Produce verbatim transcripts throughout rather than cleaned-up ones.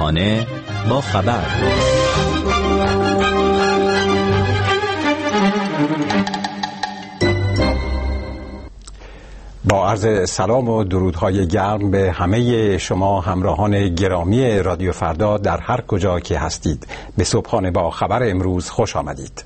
همراهانه با خبر. با عرض سلام و درودهای گرم به همه شما همراهان گرامی رادیو فردا در هر کجا که هستید، به صبحانه با خبر امروز خوش آمدید.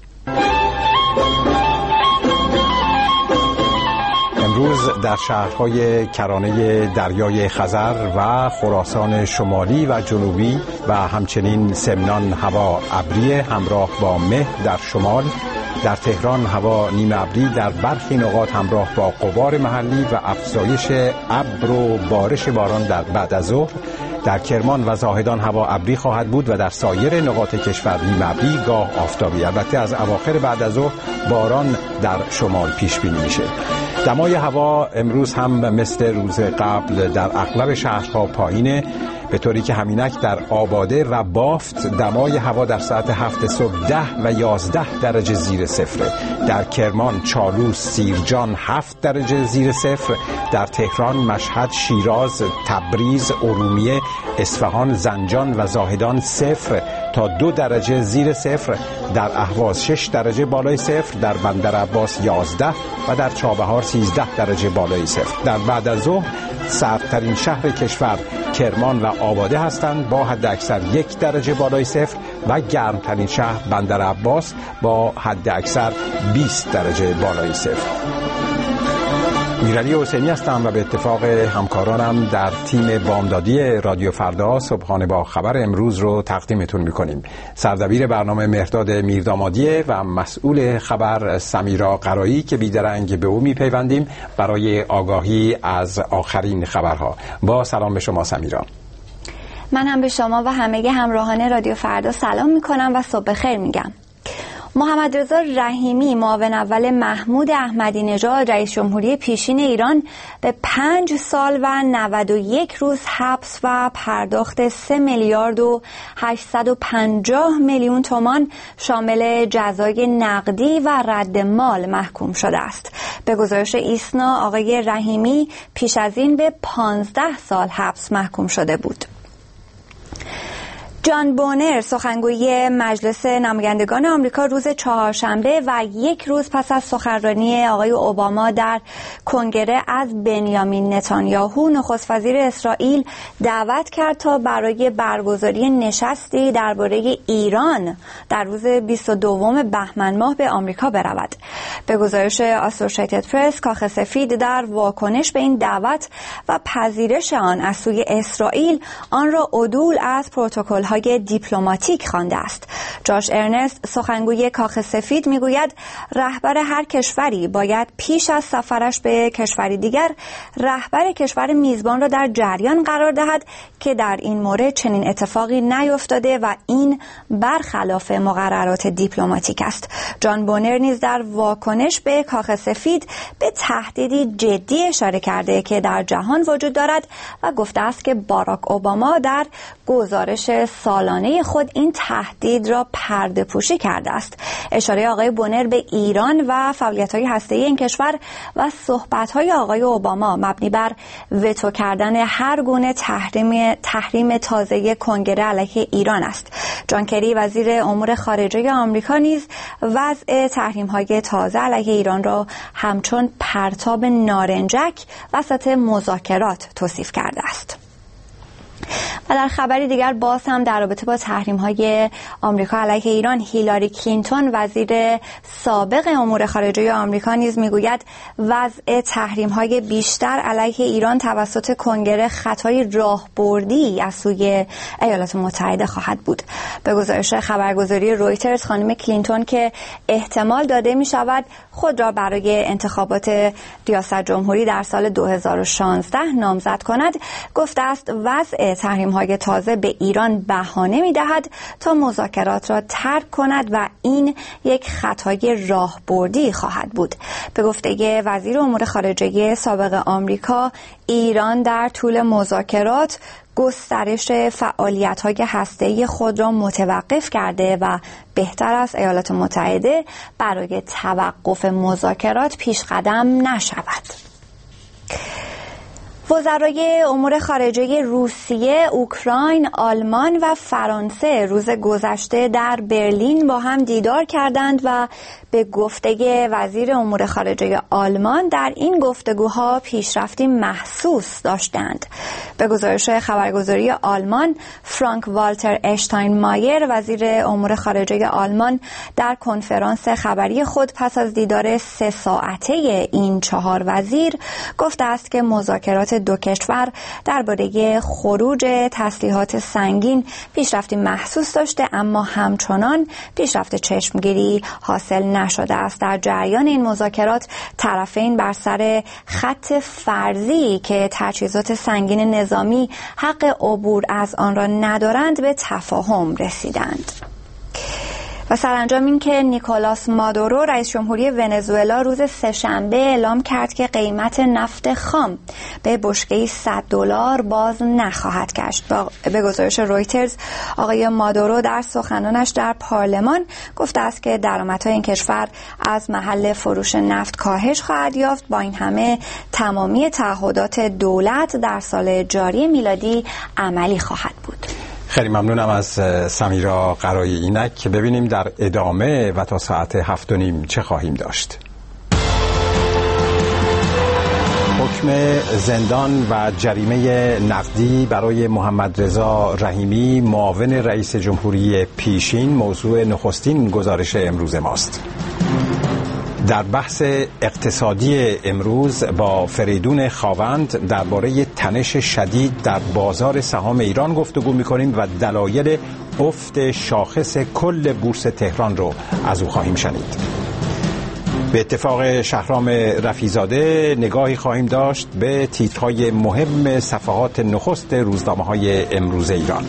امروز در شهرهای کرانه دریای خزر و خراسان شمالی و جنوبی و همچنین سمنان هوا ابری همراه با مه در شمال، در تهران هوا نیمه ابری در برخی نقاط همراه با غبار محلی و افزایش ابر و بارش باران در بعد از ظهر، در کرمان و زاهدان هوا ابری خواهد بود و در سایر نقاط کشور نیمه ابری گاه آفتابی. البته از اواخر بعد از ظهر باران در شمال پیش بینی میشه. دمای هوا امروز هم مثل روز قبل در اغلب شهرها پایینه، به طوری که همینک در آباده و بافت دمای هوا در ساعت هفت صبح ده و یازده درجه زیر صفره، در کرمان، چالوس، سیرجان هفت درجه زیر صفر، در تهران، مشهد، شیراز، تبریز، ارومیه، اصفهان، زنجان و زاهدان صفر تا دو درجه زیر صفر، در اهواز شش درجه بالای صفر، در بندر عباس یازده و در چابهار سیزده درجه بالای صفر. در بعد از ظهر سردترین شهر کشور کرمان و آباده هستند با حد اکثر یک درجه بالای صفر و گرمترین شهر بندر عباس با حد اکثر بیست درجه بالای صفر. میرعلی حسینی هستم و به اتفاق همکارانم در تیم بامدادی رادیو فردا صبحانه با خبر امروز رو تقدیمتون میکنیم. سردبیر برنامه مهرداد میردامادیه و مسئول خبر سمیرا قرایی که بیدرنگ به او میپیوندیم برای آگاهی از آخرین خبرها. با سلام به شما سمیرا. من هم به شما و همه همراهان رادیو فردا سلام میکنم و صبح خیر میگم. محمد رضا رحیمی معاون اول محمود احمدی نژاد رئیس جمهوری پیشین ایران به پنج سال و نود و یک روز حبس و پرداخت سه میلیارد و هشتصد و پنجاه میلیون تومان شامل جزای نقدی و رد مال محکوم شده است. به گزارش ایسنا آقای رحیمی پیش از این به پانزده سال حبس محکوم شده بود. جان بونر سخنگوی مجلس نمایندگان آمریکا روز چهارشنبه و یک روز پس از سخنرانی آقای اوباما در کنگره از بنیامین نتانیاهو نخست وزیر اسرائیل دعوت کرد تا برای برگزاری نشستی درباره ایران در روز بیست و دوم بهمن ماه به آمریکا برود. به گزارش آسوشیتد پرس، کاخ سفید در واکنش به این دعوت و پذیرش آن از سوی اسرائیل آن را عدول از پروتکل‌های دیپلماتیک خوانده است. جاش ارنست سخنگوی کاخ سفید میگوید رهبر هر کشوری باید پیش از سفرش به کشوری دیگر رهبر کشور میزبان را در جریان قرار دهد که در این مورد چنین اتفاقی نیفتاده و این برخلاف مقررات دیپلماتیک است. جان بونر نیز در واکنش به کاخ سفید به تهدیدی جدی اشاره کرده که در جهان وجود دارد و گفته است که باراک اوباما در گزارش سالانه خود این تهدید را پرده پوشی کرده است. اشاره آقای بونر به ایران و فعالیت‌های هسته‌ای این کشور و صحبت‌های آقای اوباما مبنی بر وتو کردن هر گونه تحریم تحریم تازه کنگره علیه ایران است. جان کری وزیر امور خارجه آمریکا نیز وضع تحریم‌های تازه علیه ایران را همچون پرتاب نارنجک وسط مذاکرات توصیف کرده است. و در خبری دیگر باز هم در رابطه با تحریم‌های آمریکا علیه ایران، هیلاری کلینتون وزیر سابق امور خارجه آمریکا نیز میگوید وضع تحریم‌های بیشتر علیه ایران توسط کنگره خطای راهبردی از سوی ایالات متحده خواهد بود. به گزارش خبرگزاری رویترز، خانم کلینتون که احتمال داده می‌شود خود را برای انتخابات ریاست جمهوری در سال دو هزار و شانزده نامزد کند، گفته است وضع تحریم‌های تازه به ایران بهانه می‌دهد تا مذاکرات را ترک کند و این یک خطای راهبردی خواهد بود. به گفته وزیر امور خارجه سابق آمریکا، ایران در طول مذاکرات گسترش فعالیت‌های هسته‌ای خود را متوقف کرده و بهتر است ایالات متحده برای توقف مذاکرات پیش قدم نشود. وزرای امور خارجه روسیه، اوکراین، آلمان و فرانسه روز گذشته در برلین با هم دیدار کردند و به گفته وزیر امور خارجه آلمان در این گفتگوها پیشرفتی محسوس داشتند. به گزارش خبرگزاری آلمان، فرانک والتر اشتاینمایر وزیر امور خارجه آلمان در کنفرانس خبری خود پس از دیدار سه ساعته این چهار وزیر گفته است که مذاکرات دو کشور درباره خروج تسلیحات سنگین پیشرفتی محسوس داشته، اما همچنان پیشرفت چشمگیری حاصل نشده است. در جریان این مذاکرات طرفین بر سر خط فرضی که تجهیزات سنگین نظامی حق عبور از آن را ندارند به تفاهم رسیدند. و سرانجام این که نیکولاس مادورو رئیس جمهوری ونزوئلا روز سه‌شنبه اعلام کرد که قیمت نفت خام به بشکه‌ای صد دلار باز نخواهد گشت. به گزارش رویترز آقای مادورو در سخنانش در پارلمان گفته است که درآمدهای این کشور از محل فروش نفت کاهش خواهد یافت. با این همه تمامی تعهدات دولت در سال جاری میلادی عملی خواهد بود. خیلی ممنونم از سمیرا قرای اینک که ببینیم در ادامه و تا ساعت هفت و نیم چه خواهیم داشت. حکم زندان و جریمه نقدی برای محمد رضا رحیمی معاون رئیس جمهوری پیشین موضوع نخستین گزارش امروز ماست. در بحث اقتصادی امروز با فریدون خاوند درباره تنش شدید در بازار سهام ایران گفتگو می‌کنیم و دلایل افت شاخص کل بورس تهران رو از او خواهیم شنید. به اتفاق شهرام رفیع‌زاده نگاهی خواهیم داشت به تیترهای مهم صفحات نخست روزنامه‌های امروز ایران.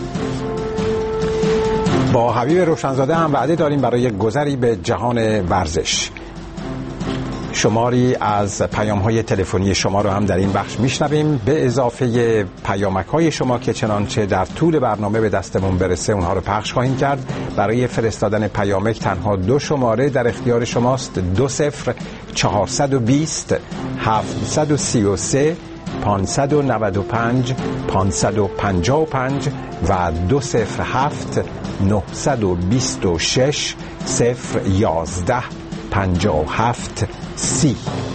با حبیب روشنزاده هم وعده داریم برای گذری به جهان ورزش. شماری از پیام‌های تلفنی شما رو هم در این بخش میشنویم، به اضافه پیامک‌های شما که چنانچه در طول برنامه به دستمون برسه اونها رو پخش خواهیم کرد. برای فرستادن پیامک تنها دو شماره در اختیار شماست: دو صفر چهارصد و بیست هفتصد و سی و سه پانصد و نود و پنج پانصد و پنجاه و پنج و دو صفر هفت نهصد و بیست و شش صفر یازده پنجاه و هفت سی.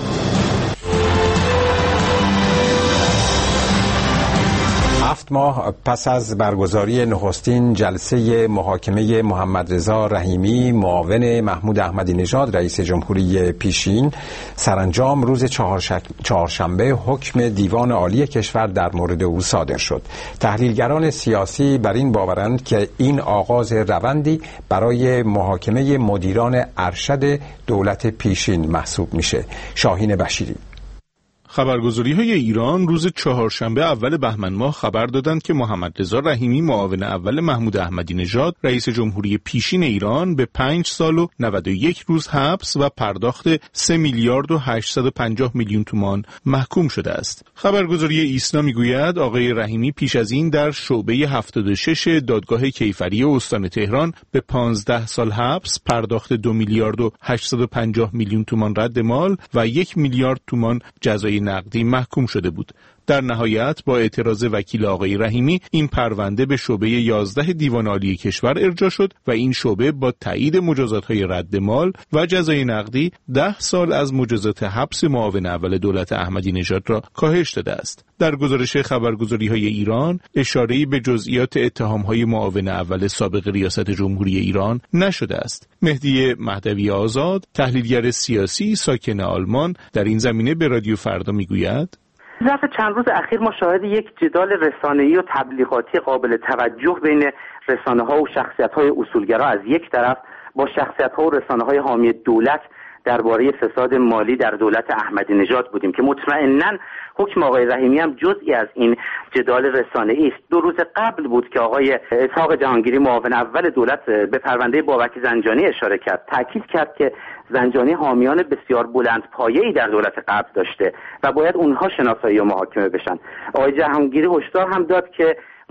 هفت ماه پس از برگزاری نخستین جلسه محاکمه محمد رضا رحیمی معاون محمود احمدی نژاد رئیس جمهوری پیشین، سرانجام روز چهارشنبه حکم دیوان عالی کشور در مورد او صادر شد. تحلیلگران سیاسی بر این باورند که این آغاز روندی برای محاکمه مدیران ارشد دولت پیشین محسوب میشه. شاهین بشیری. خبرگزاری‌های ایران روز چهارشنبه اول بهمن ماه خبر دادند که محمد رضا رحیمی معاون اول محمود احمدی نژاد رئیس جمهوری پیشین ایران به پنج سال و نود و یک روز حبس و پرداخت سه میلیارد و هشتصد و پنجاه میلیون تومان محکوم شده است. خبرگزاری ایسنا میگوید آقای رحیمی پیش از این در شعبه هفتاد و شش دادگاه کیفری استان تهران به پانزده سال حبس، پرداخت دو میلیارد و هشتصد و پنجاه میلیون تومان رد مال و یک میلیارد تومان جزای نقدی محکوم شده بود. در نهایت با اعتراض وکیل آقای رحیمی این پرونده به شعبه یازده دیوان عالی کشور ارجاع شد و این شعبه با تایید مجازات‌های رد مال و جزای نقدی ده سال از مجازات حبس معاون اول دولت احمدی نژاد را کاهش داده است. در گزارش خبرگزاری‌های ایران اشاره‌ای به جزئیات اتهام‌های معاون اول سابق ریاست جمهوری ایران نشده است. مهدی مهدوی آزاد، تحلیلگر سیاسی ساکن آلمان، در این زمینه به رادیو فردا میگوید: ظرف چند روز اخیر ما شاهد یک جدال رسانه‌ای و تبلیغاتی قابل توجه بین رسانه‌ها و شخصیت‌های اصولگرا از یک طرف با شخصیت‌ها و رسانه‌های حامی دولت درباره فساد مالی در دولت احمدی نژاد بودیم که مطمئناً حکم آقای رحیمی هم جزئی از این جدال رسانه‌ای است. دو روز قبل بود که آقای اسحاق جهانگیری معاون اول دولت به پرونده بابک زنجانی اشاره کرد، تاکید کرد که زنجانی حامیان بسیار بلند پایه‌ای در دولت قبل داشته و باید اونها شناسایی و محاکمه بشن. آقای جهانگیری هشدار هم داد که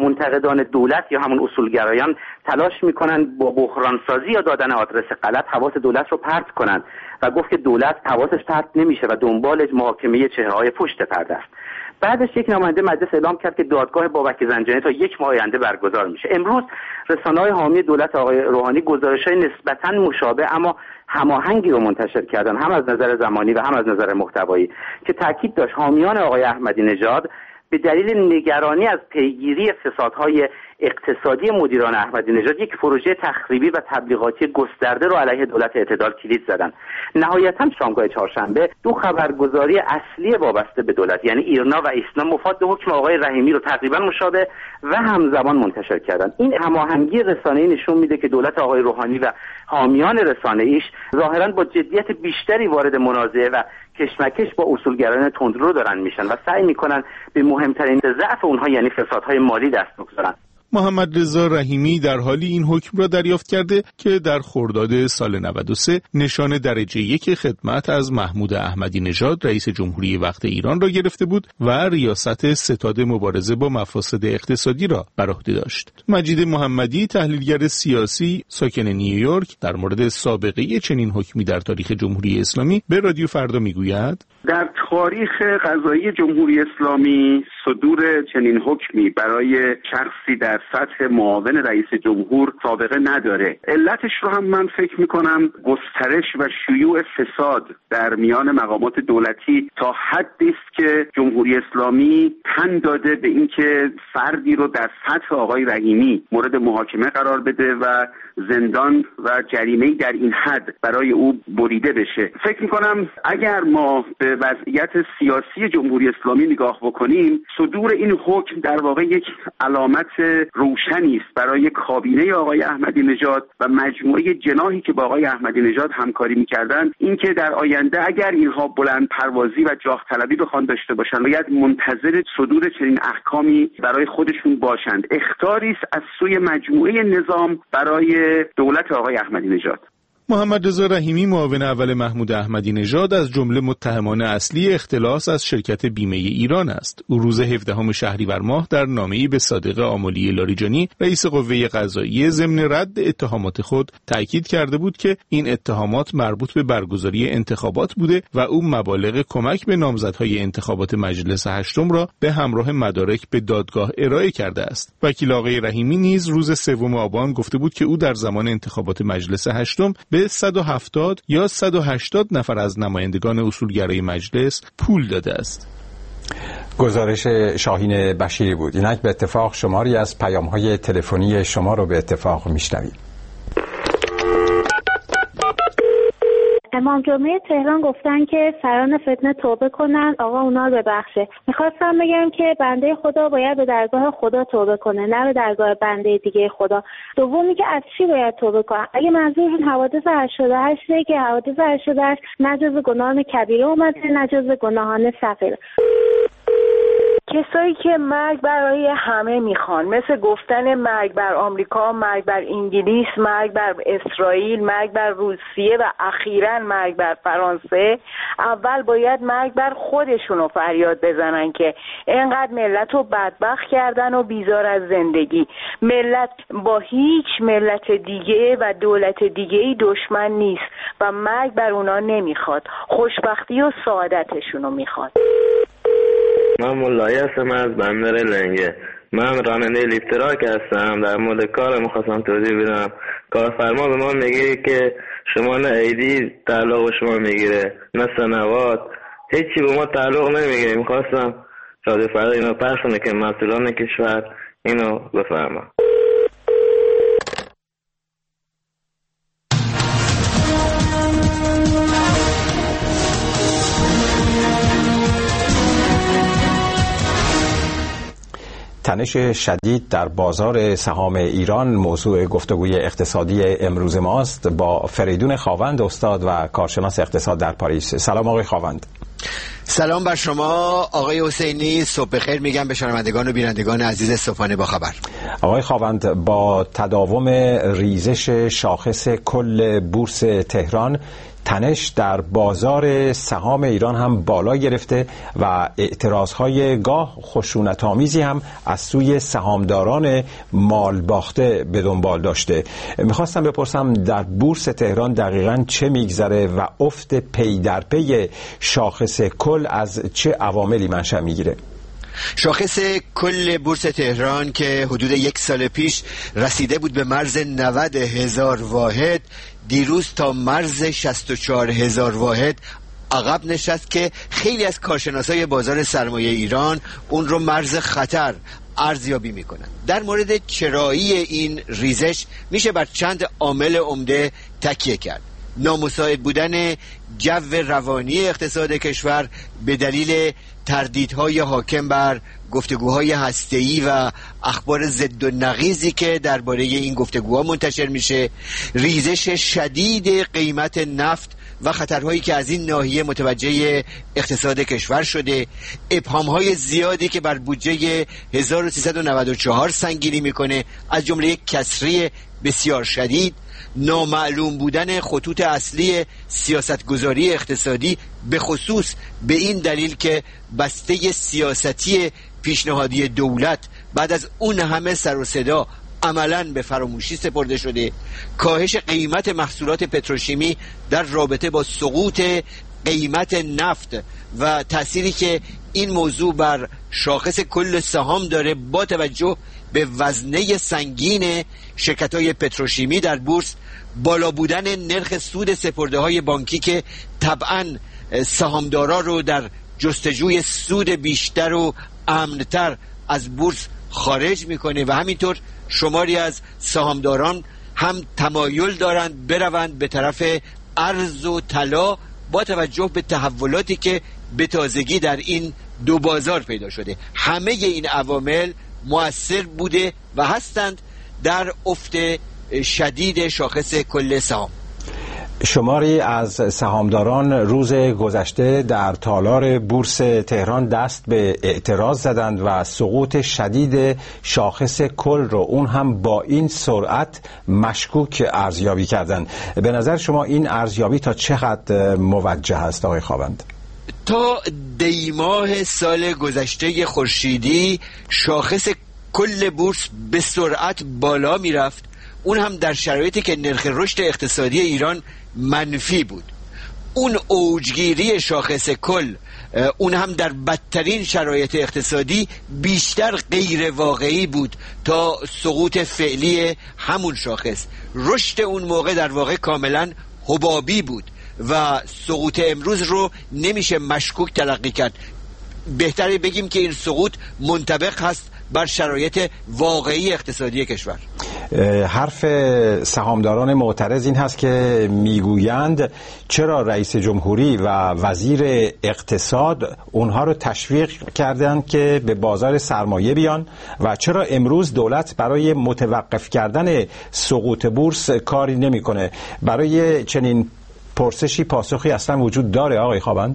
منتقدان دولت یا همون اصولگرایان تلاش میکنن با بحران سازی یا دادن آدرس غلط حواس دولت رو پرت کنن و گفت که دولت حواسش پرت نمیشه و دنبال محاکمه چهره‌های پشت پرده است. بعدش یک نماینده مجلس اعلام کرد که دادگاه بابک زنجانی تا یک ماه آینده برگزار میشه. امروز رسانه‌های حامی دولت آقای روحانی گزارش‌های نسبتاً مشابه اما هماهنگی رو منتشر کردن، هم از نظر زمانی و هم از نظر محتوایی، که تاکید داشت حامیان آقای احمدی نژاد به دلیل نگرانی از پیگیری فسادهای اقتصادی مدیران احمدی نژاد یک پروژه تخریبی و تبلیغاتی گسترده رو علیه دولت اعتدال کلید زدن. نهایتاً شامگاه چهارشنبه دو خبرگزاری اصلی وابسته به دولت یعنی ایرنا و ایسنا مفاد حکم آقای رحیمی رو تقریبا مشابه و همزمان منتشر کردن. این هماهنگی رسانه‌ای نشون میده که دولت آقای روحانی و حامیان رسانه‌ایش ظاهراً با جدیت بیشتری وارد منازعه و کشمکش با اصولگرایان تندرو دارن میشن و سعی میکنن به مهمترین ضعف اونها یعنی فسادهای مالی دست بگذارن. محمد رضا رحیمی در حالی این حکم را دریافت کرده که در خرداد سال نود و سه نشان درجه یک خدمت از محمود احمدی نژاد رئیس جمهوری وقت ایران را گرفته بود و ریاست ستاد مبارزه با مفاسد اقتصادی را بر عهده داشت. مجید محمدی تحلیلگر سیاسی ساکن نیویورک در مورد سابقه چنین حکمی در تاریخ جمهوری اسلامی به رادیو فردا میگوید: در تاریخ قضایی جمهوری اسلامی صدور چنین حکمی برای شخصی در سطح معاون رئیس جمهور سابقه نداره. علتش رو هم من فکر میکنم گسترش و شیوع فساد در میان مقامات دولتی تا حدی است که جمهوری اسلامی تن داده به اینکه فردی رو در سطح آقای رحیمی مورد محاکمه قرار بده و زندان و جریمه در این حد برای او بریده بشه. فکر میکنم اگر ما به وضعیت سیاسی جمهوری اسلامی نگاه بکنیم، صدور این حکم در واقع یک علامت روشنی است برای کابینه آقای احمدی نژاد و مجموعه جناحی که با آقای احمدی نژاد همکاری می‌کردن، اینکه در آینده اگر اینها بلند پروازی و جاه طلبی بخوان داشته باشند باید منتظر صدور چنین احکامی برای خودشون باشند. اخطاری است از سوی مجموعه نظام برای دولت آقای احمدی نژاد. محمد رضا رحیمی معاون اول محمود احمدی نژاد از جمله متهمان اصلی اختلاس از شرکت بیمه ایران است. او روز هفدهم شهریور ماه در نامه‌ای به صادق آملی لاریجانی رئیس قوه قضاییه ضمن رد اتهامات خود تاکید کرده بود که این اتهامات مربوط به برگزاری انتخابات بوده و او مبالغ کمک به نامزدهای انتخابات مجلس هشتم را به همراه مدارک به دادگاه ارائه کرده است. وکیل آقای رحیمی نیز روز سوم آبان گفته بود که او در زمان انتخابات مجلس هشتم به صد و هفتاد یا صد و هشتاد نفر از نمایندگان اصولگرای مجلس پول داده است. گزارش شاهین بشیری بود. اینک به اتفاق شماری از پیام‌های تلفنی شما رو به اتفاق میشنویم. امام جمعه تهران گفتن که سران فتنه توبه کنن، آقا اونا رو ببخشه. میخواستم بگم که بنده خدا باید به درگاه خدا توبه کنه، نه به درگاه بنده دیگه خدا. دومی که از چی باید توبه کنن؟ اگه منظورشون حوادث هشتاد و هشت که حوادث هشتاد و هشت نه جزو گناهان کبیره اومده نه جزو گناهان صغیره. کسایی که مرگ برای همه میخوان، مثل گفتن مرگ بر آمریکا، مرگ بر انگلیس، مرگ بر اسرائیل، مرگ بر روسیه و اخیراً مرگ بر فرانسه، اول باید مرگ بر خودشون رو فریاد بزنن که اینقدر ملت رو بدبخت کردن و بیزار از زندگی. ملت با هیچ ملت دیگه و دولت دیگه‌ای دشمن نیست و مرگ بر اونا نمیخواد، خوشبختی و سعادتشون رو میخواد. من مولایی هستم از بندر لنگه. من راننده لیفتراک هستم. در مورد کار میخواستم توضیح بدم. کارفرما به ما میگه که شما نه ایدی تعلق به شما میگیره نه سنوات، هیچی به ما تعلق نمیگیره. میخواستم رادیو فردا اینو پخش کنه که مسئولان کشور اینو بفهمن. تنش شدید در بازار سهام ایران موضوع گفتگوی اقتصادی امروز ماست با فریدون خاوند، استاد و کارشناس اقتصاد در پاریس. سلام آقای خاوند. سلام بر شما آقای حسینی، صبح بخیر میگم به شنوندگان و بینندگان عزیز صبحانه با خبر. آقای خاوند، با تداوم ریزش شاخص کل بورس تهران تنش در بازار سهام ایران هم بالا گرفته و اعتراضهای گاه خشونت‌آمیزی هم از سوی سهامداران مال باخته به دنبال داشته. میخواستم بپرسم در بورس تهران دقیقاً چه میگذره و افت پی در پی شاخص کل از چه عواملی منشأ میگیره؟ شاخص کل بورس تهران که حدود یک سال پیش رسیده بود به مرز نود هزار واحد، دیروز تا مرز شصت و چهار هزار واحد عقب نشست که خیلی از کارشناسای بازار سرمایه ایران اون رو مرز خطر ارزیابی میکنن. در مورد چرایی این ریزش میشه بر چند عامل عمده تکیه کرد. نامساعد بودن جو روانی اقتصاد کشور به دلیل تردیدهای حاکم بر گفتگوهای هسته‌ای و اخبار ضد و نقیضی که درباره این گفتگوها منتشر میشه، ریزش شدید قیمت نفت و خطرهایی که از این ناحیه متوجه اقتصاد کشور شده، ابهام‌های زیادی که بر بودجه هزار و سیصد و نود و چهار سنگینی میکنه، از جمله یک کسری بسیار شدید، نامعلوم بودن خطوط اصلی سیاستگذاری اقتصادی، به خصوص به این دلیل که بسته سیاستی پیشنهادی دولت بعد از اون همه سر و صدا عملاً به فراموشی سپرده شده، کاهش قیمت محصولات پتروشیمی در رابطه با سقوط قیمت نفت و تأثیری که این موضوع بر شاخص کل سهام داره با توجه به وزنه سنگین شرکت‌های پتروشیمی در بورس، بالا بودن نرخ سود سپرده‌های بانکی که طبعاً سهامدارا رو در جستجوی سود بیشتر و امن‌تر از بورس خارج میکنه و همینطور شماری از سهامداران هم تمایل دارند بروند به طرف ارز و طلا با توجه به تحولاتی که به تازگی در این دو بازار پیدا شده. همه این عوامل مؤثر بوده و هستند در افت شدید شاخص کل سهام. شماری از سهامداران روز گذشته در تالار بورس تهران دست به اعتراض زدند و سقوط شدید شاخص کل رو اون هم با این سرعت مشکوک ارزیابی کردند. به نظر شما این ارزیابی تا چقدر موجه است آقای خاوند؟ تا دیماه سال گذشته خورشیدی شاخص کل بورس به سرعت بالا میرفت، اون هم در شرایطی که نرخ رشد اقتصادی ایران منفی بود. اون اوجگیری شاخص کل، اون هم در بدترین شرایط اقتصادی، بیشتر غیر واقعی بود تا سقوط فعلی همون شاخص. رشد اون موقع در واقع کاملا حبابی بود و سقوط امروز رو نمیشه مشکوک تلقی کرد. بهتره بگیم که این سقوط منطبق هست بر شرایط واقعی اقتصادی کشور. حرف سهامداران معترض این هست که میگویند چرا رئیس جمهوری و وزیر اقتصاد اونها رو تشویق کردند که به بازار سرمایه بیان و چرا امروز دولت برای متوقف کردن سقوط بورس کاری نمیکنه. برای چنین پرسشی پاسخی اصلا وجود داره آقای خاوند؟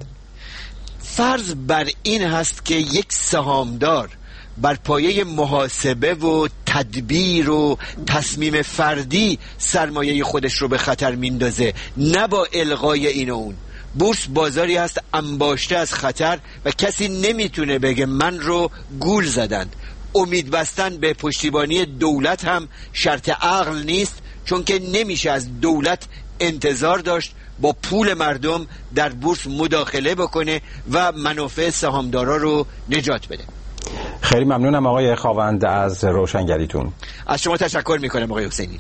فرض بر این هست که یک سهامدار بر پایه محاسبه و تدبیر و تصمیم فردی سرمایه خودش رو به خطر میندازه، نه با الغای این و اون. بورس بازاری هست انباشته از خطر و کسی نمیتونه بگه من رو گول زدند. امید بستن به پشتیبانی دولت هم شرط عقل نیست، چون که نمیشه از دولت انتظار داشت با پول مردم در بورس مداخله بکنه و منافع سهامدارا رو نجات بده. خیلی ممنونم آقای خاوند از روشنگریتون. از شما تشکر میکنم آقای حسینی.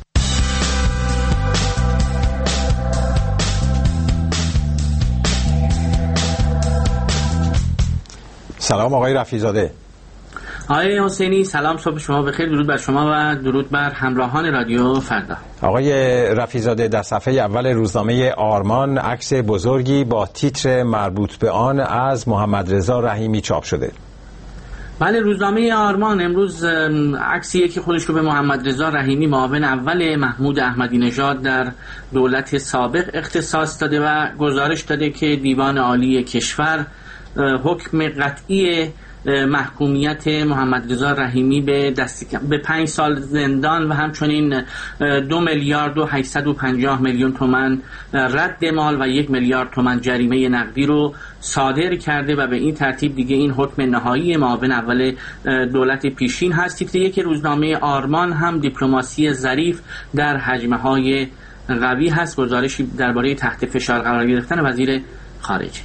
سلام آقای رفیع‌زاده. آقای حسینی سلام، صبح شما بخیر. درود بر شما و درود بر همراهان رادیو فردا. آقای رفیع‌زاده، در صفحه اول روزنامه آرمان عکس بزرگی با تیتر مربوط به آن از محمد رضا رحیمی چاپ شده. بله، روزنامه آرمان امروز عکسیه که خودش رو به محمد رضا رحیمی معاون اول محمود احمدی نژاد در دولت سابق اختصاص داده و گزارش داده که دیوان عالی کشور حکم قطعی محکومیت محمد رضا رحیمی به دست به پنج سال زندان و همچنین دو میلیارد و هشتصد و پنجاه میلیون تومان رد مال و یک میلیارد تومان جریمه نقدی رو صادر کرده و به این ترتیب دیگه این حکم نهایی معاون اول دولت پیشین هست. تیتر یک روزنامه آرمان هم دیپلماسی ظریف در حجم‌های قوی هست، گزارشی درباره تحت فشار قرار گرفتن وزیر خارجه.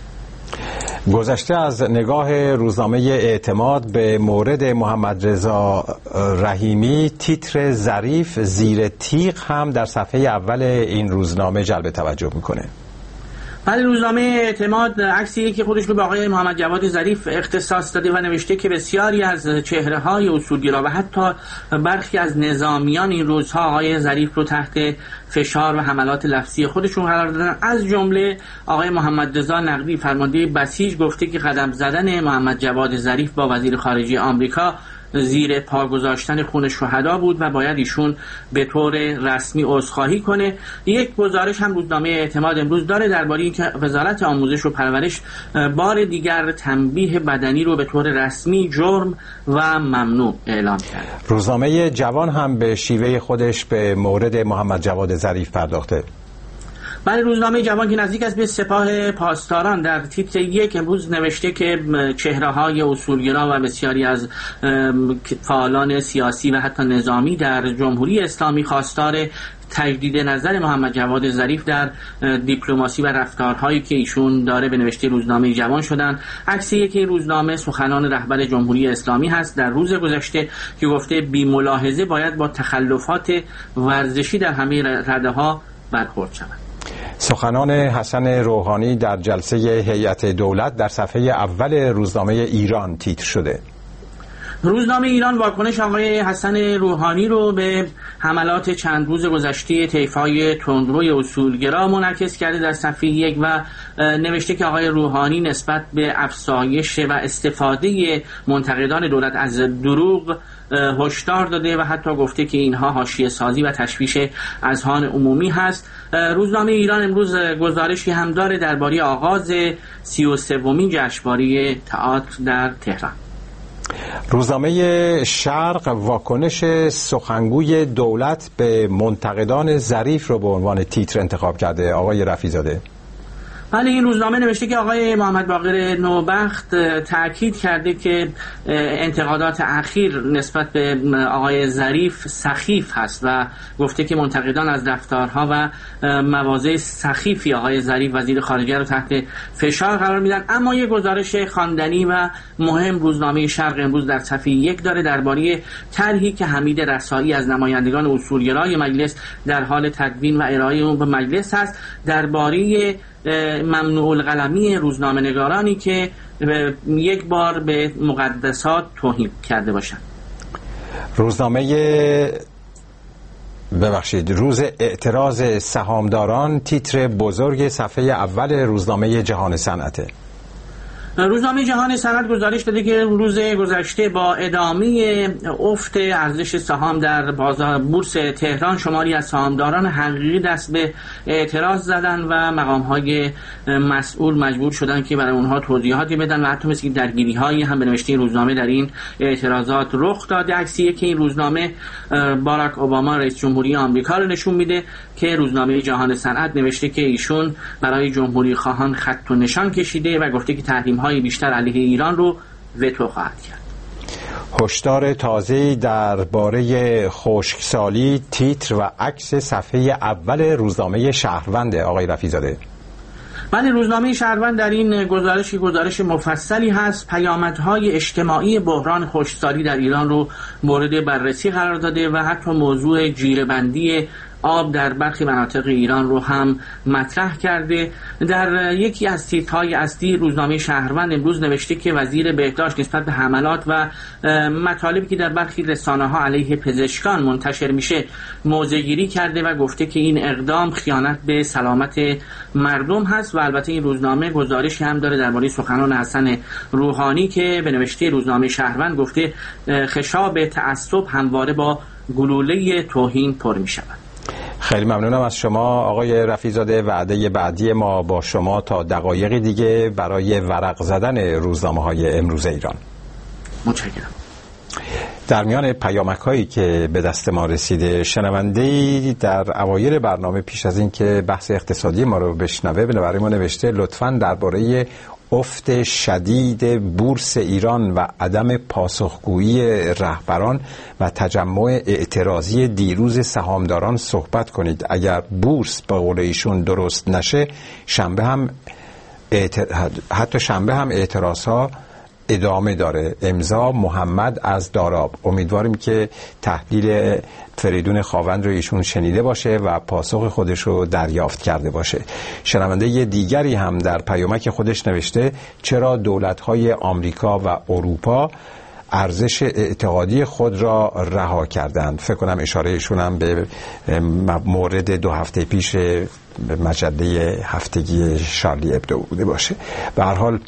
گذشته از نگاه روزنامه اعتماد به مورد محمد رضا رحیمی، تیتر ظریف زیر تیغ هم در صفحه اول این روزنامه جلب توجه میکنه. ولی روزنامه اعتماد عکسی که خودش رو به آقای محمد جواد ظریف اختصاص داده و نوشته که بسیاری از چهره‌های اصولگرا و حتی برخی از نظامیان این روزها آقای ظریف رو تحت فشار و حملات لفظی خودشون قرار دادن. از جمله آقای محمد رضا نقوی فرمانده بسیج گفته که قدم زدن محمد جواد ظریف با وزیر خارجه آمریکا زیر پا گذاشتن خون شهدا بود و باید ایشون به طور رسمی عذرخواهی کنه. یک گزارش هم روزنامه اعتماد امروز داره درباره اینکه وزارت آموزش و پرورش بار دیگر تنبیه بدنی رو به طور رسمی جرم و ممنوع اعلام کرده. روزنامه جوان هم به شیوه خودش به مورد محمد جواد ظریف پرداخته. برای روزنامه جوان که نزدیک است به سپاه پاسداران در تیتر یک امروز نوشته که چهره‌های اصولگرا و بسیاری از فعالان سیاسی و حتی نظامی در جمهوری اسلامی خواستار تجدید نظر محمد جواد ظریف در دیپلماسی و رفتارهایی که ایشون داره به نوشته روزنامه جوان شدن. عکس یکی روزنامه سخنان رهبر جمهوری اسلامی هست در روز گذشته که گفته بی ملاحظه باید با تخلفات ورزشی در همه رده‌ها برخورد شود. سخنان حسن روحانی در جلسه هیئت دولت در صفحه اول روزنامه ایران تیتر شده. روزنامه ایران واکنش آقای حسن روحانی رو به حملات چند روز گذشته طیف‌های تندروی اصولگرا منعکس کرده در صفحه یک و نوشته که آقای روحانی نسبت به افزایش و استفاده منتقدان دولت از دروغ هشدار داده و حتی گفته که اینها حاشیه سازی و تشویش اذهان عمومی هست. روزنامه ایران امروز گزارشی هم داره درباره آغاز سی و سومین جشنواره تئاتر در تهران. روزنامه شرق واکنش سخنگوی دولت به منتقدان ظریف رو به عنوان تیتر انتخاب کرده. آقای رفیع‌زاده. ولی این روزنامه نوشته که آقای محمد باقر نوبخت تأکید کرده که انتقادات اخیر نسبت به آقای ظریف سخیف هست و گفته که منتقدان از رفتارها و مواضع سخیفی آقای ظریف وزیر خارجه رو تحت فشار قرار میدن. اما یک گزارش خواندنی و مهم روزنامه شرق امروز در صفحه یک داره درباره طرحی که حمید رسایی از نمایندگان اصولگرای مجلس در حال تدوین و ارائه اون به مجلس هست درباره ممنوع القلمی روزنامه نگارانی که یک بار به مقدسات توهین کرده باشند. روزنامه ببخشید روز اعتراض سهامداران تیتر بزرگ صفحه اول روزنامه جهان صنعته. روزنامه جهان صنعت گزارش داده که روز گذشته با ادامه افت ارزش سهام در بازار بورس تهران شماری از سهامداران حقیقی دست به اعتراض زدن و مقام‌های مسئول مجبور شدن که برای اونها توضیحاتی بدن و حتی مثل درگیری‌هایی هم به نوشته روزنامه در این اعتراضات رخ داده. عکسی که این روزنامه باراک اوباما رئیس جمهوری آمریکا رو نشون میده که روزنامه جهان صنعت نوشته که ایشون برای جمهوری خواهان خط و نشان کشیده و گفته که تحریم های بیشتر علیه ایران رو وتو خواهد کرد. هشدار تازه‌ای درباره خشکسالی تیتر و عکس صفحه اول روزنامه شهروند. آقای رفیع‌زاده. ولی روزنامه شهروند در این گزارشی گزارش مفصلی هست، پیامدهای اجتماعی بحران خشکسالی در ایران رو مورد بررسی قرار داده و حتی موضوع جیره‌بندی آب در برخی مناطق ایران رو هم مطرح کرده. در یکی از تیترهای اصلی روزنامه شهروند امروز نوشته که وزیر بهداشت نسبت به حملات و مطالبی که در برخی رسانه‌ها علیه پزشکان منتشر میشه موضع‌گیری کرده و گفته که این اقدام خیانت به سلامت مردم هست. و البته این روزنامه گزارشی هم داره درباره سخنان حسن روحانی که به نوشته روزنامه شهروند گفته خشاب تعصب همواره با گلوله توهین پر می‌شود. خیلی ممنونم از شما آقای رفیع‌زاده. وعده بعدی ما با شما تا دقایقی دیگه برای ورق زدن روزنامه‌های امروز ایران. متشکرم. در میان پیامک هایی که به دست ما رسیده، شنونده‌ای در اوایل برنامه پیش از این که بحث اقتصادی ما رو بشنوه برای ما نوشته لطفاً درباره افت شدید بورس ایران و عدم پاسخگویی رهبران و تجمع اعتراضی دیروز سهامداران صحبت کنید. اگر بورس به قول ایشون درست نشه، شنبه هم اعتر... حتی شنبه هم اعتراضها ادامه داره. امضا محمد از داراب. امیدواریم که تحلیل فریدون خاوند رو ایشون شنیده باشه و پاسخ خودش رو دریافت کرده باشه. شنونده یه دیگری هم در پیامک خودش نوشته چرا دولت‌های آمریکا و اروپا ارزش اعتقادی خود را رها کردند. فکر کنم اشاره ایشون هم به مورد دو هفته پیش مجله هفتگی شارلی ابدو بوده باشه. به هر حال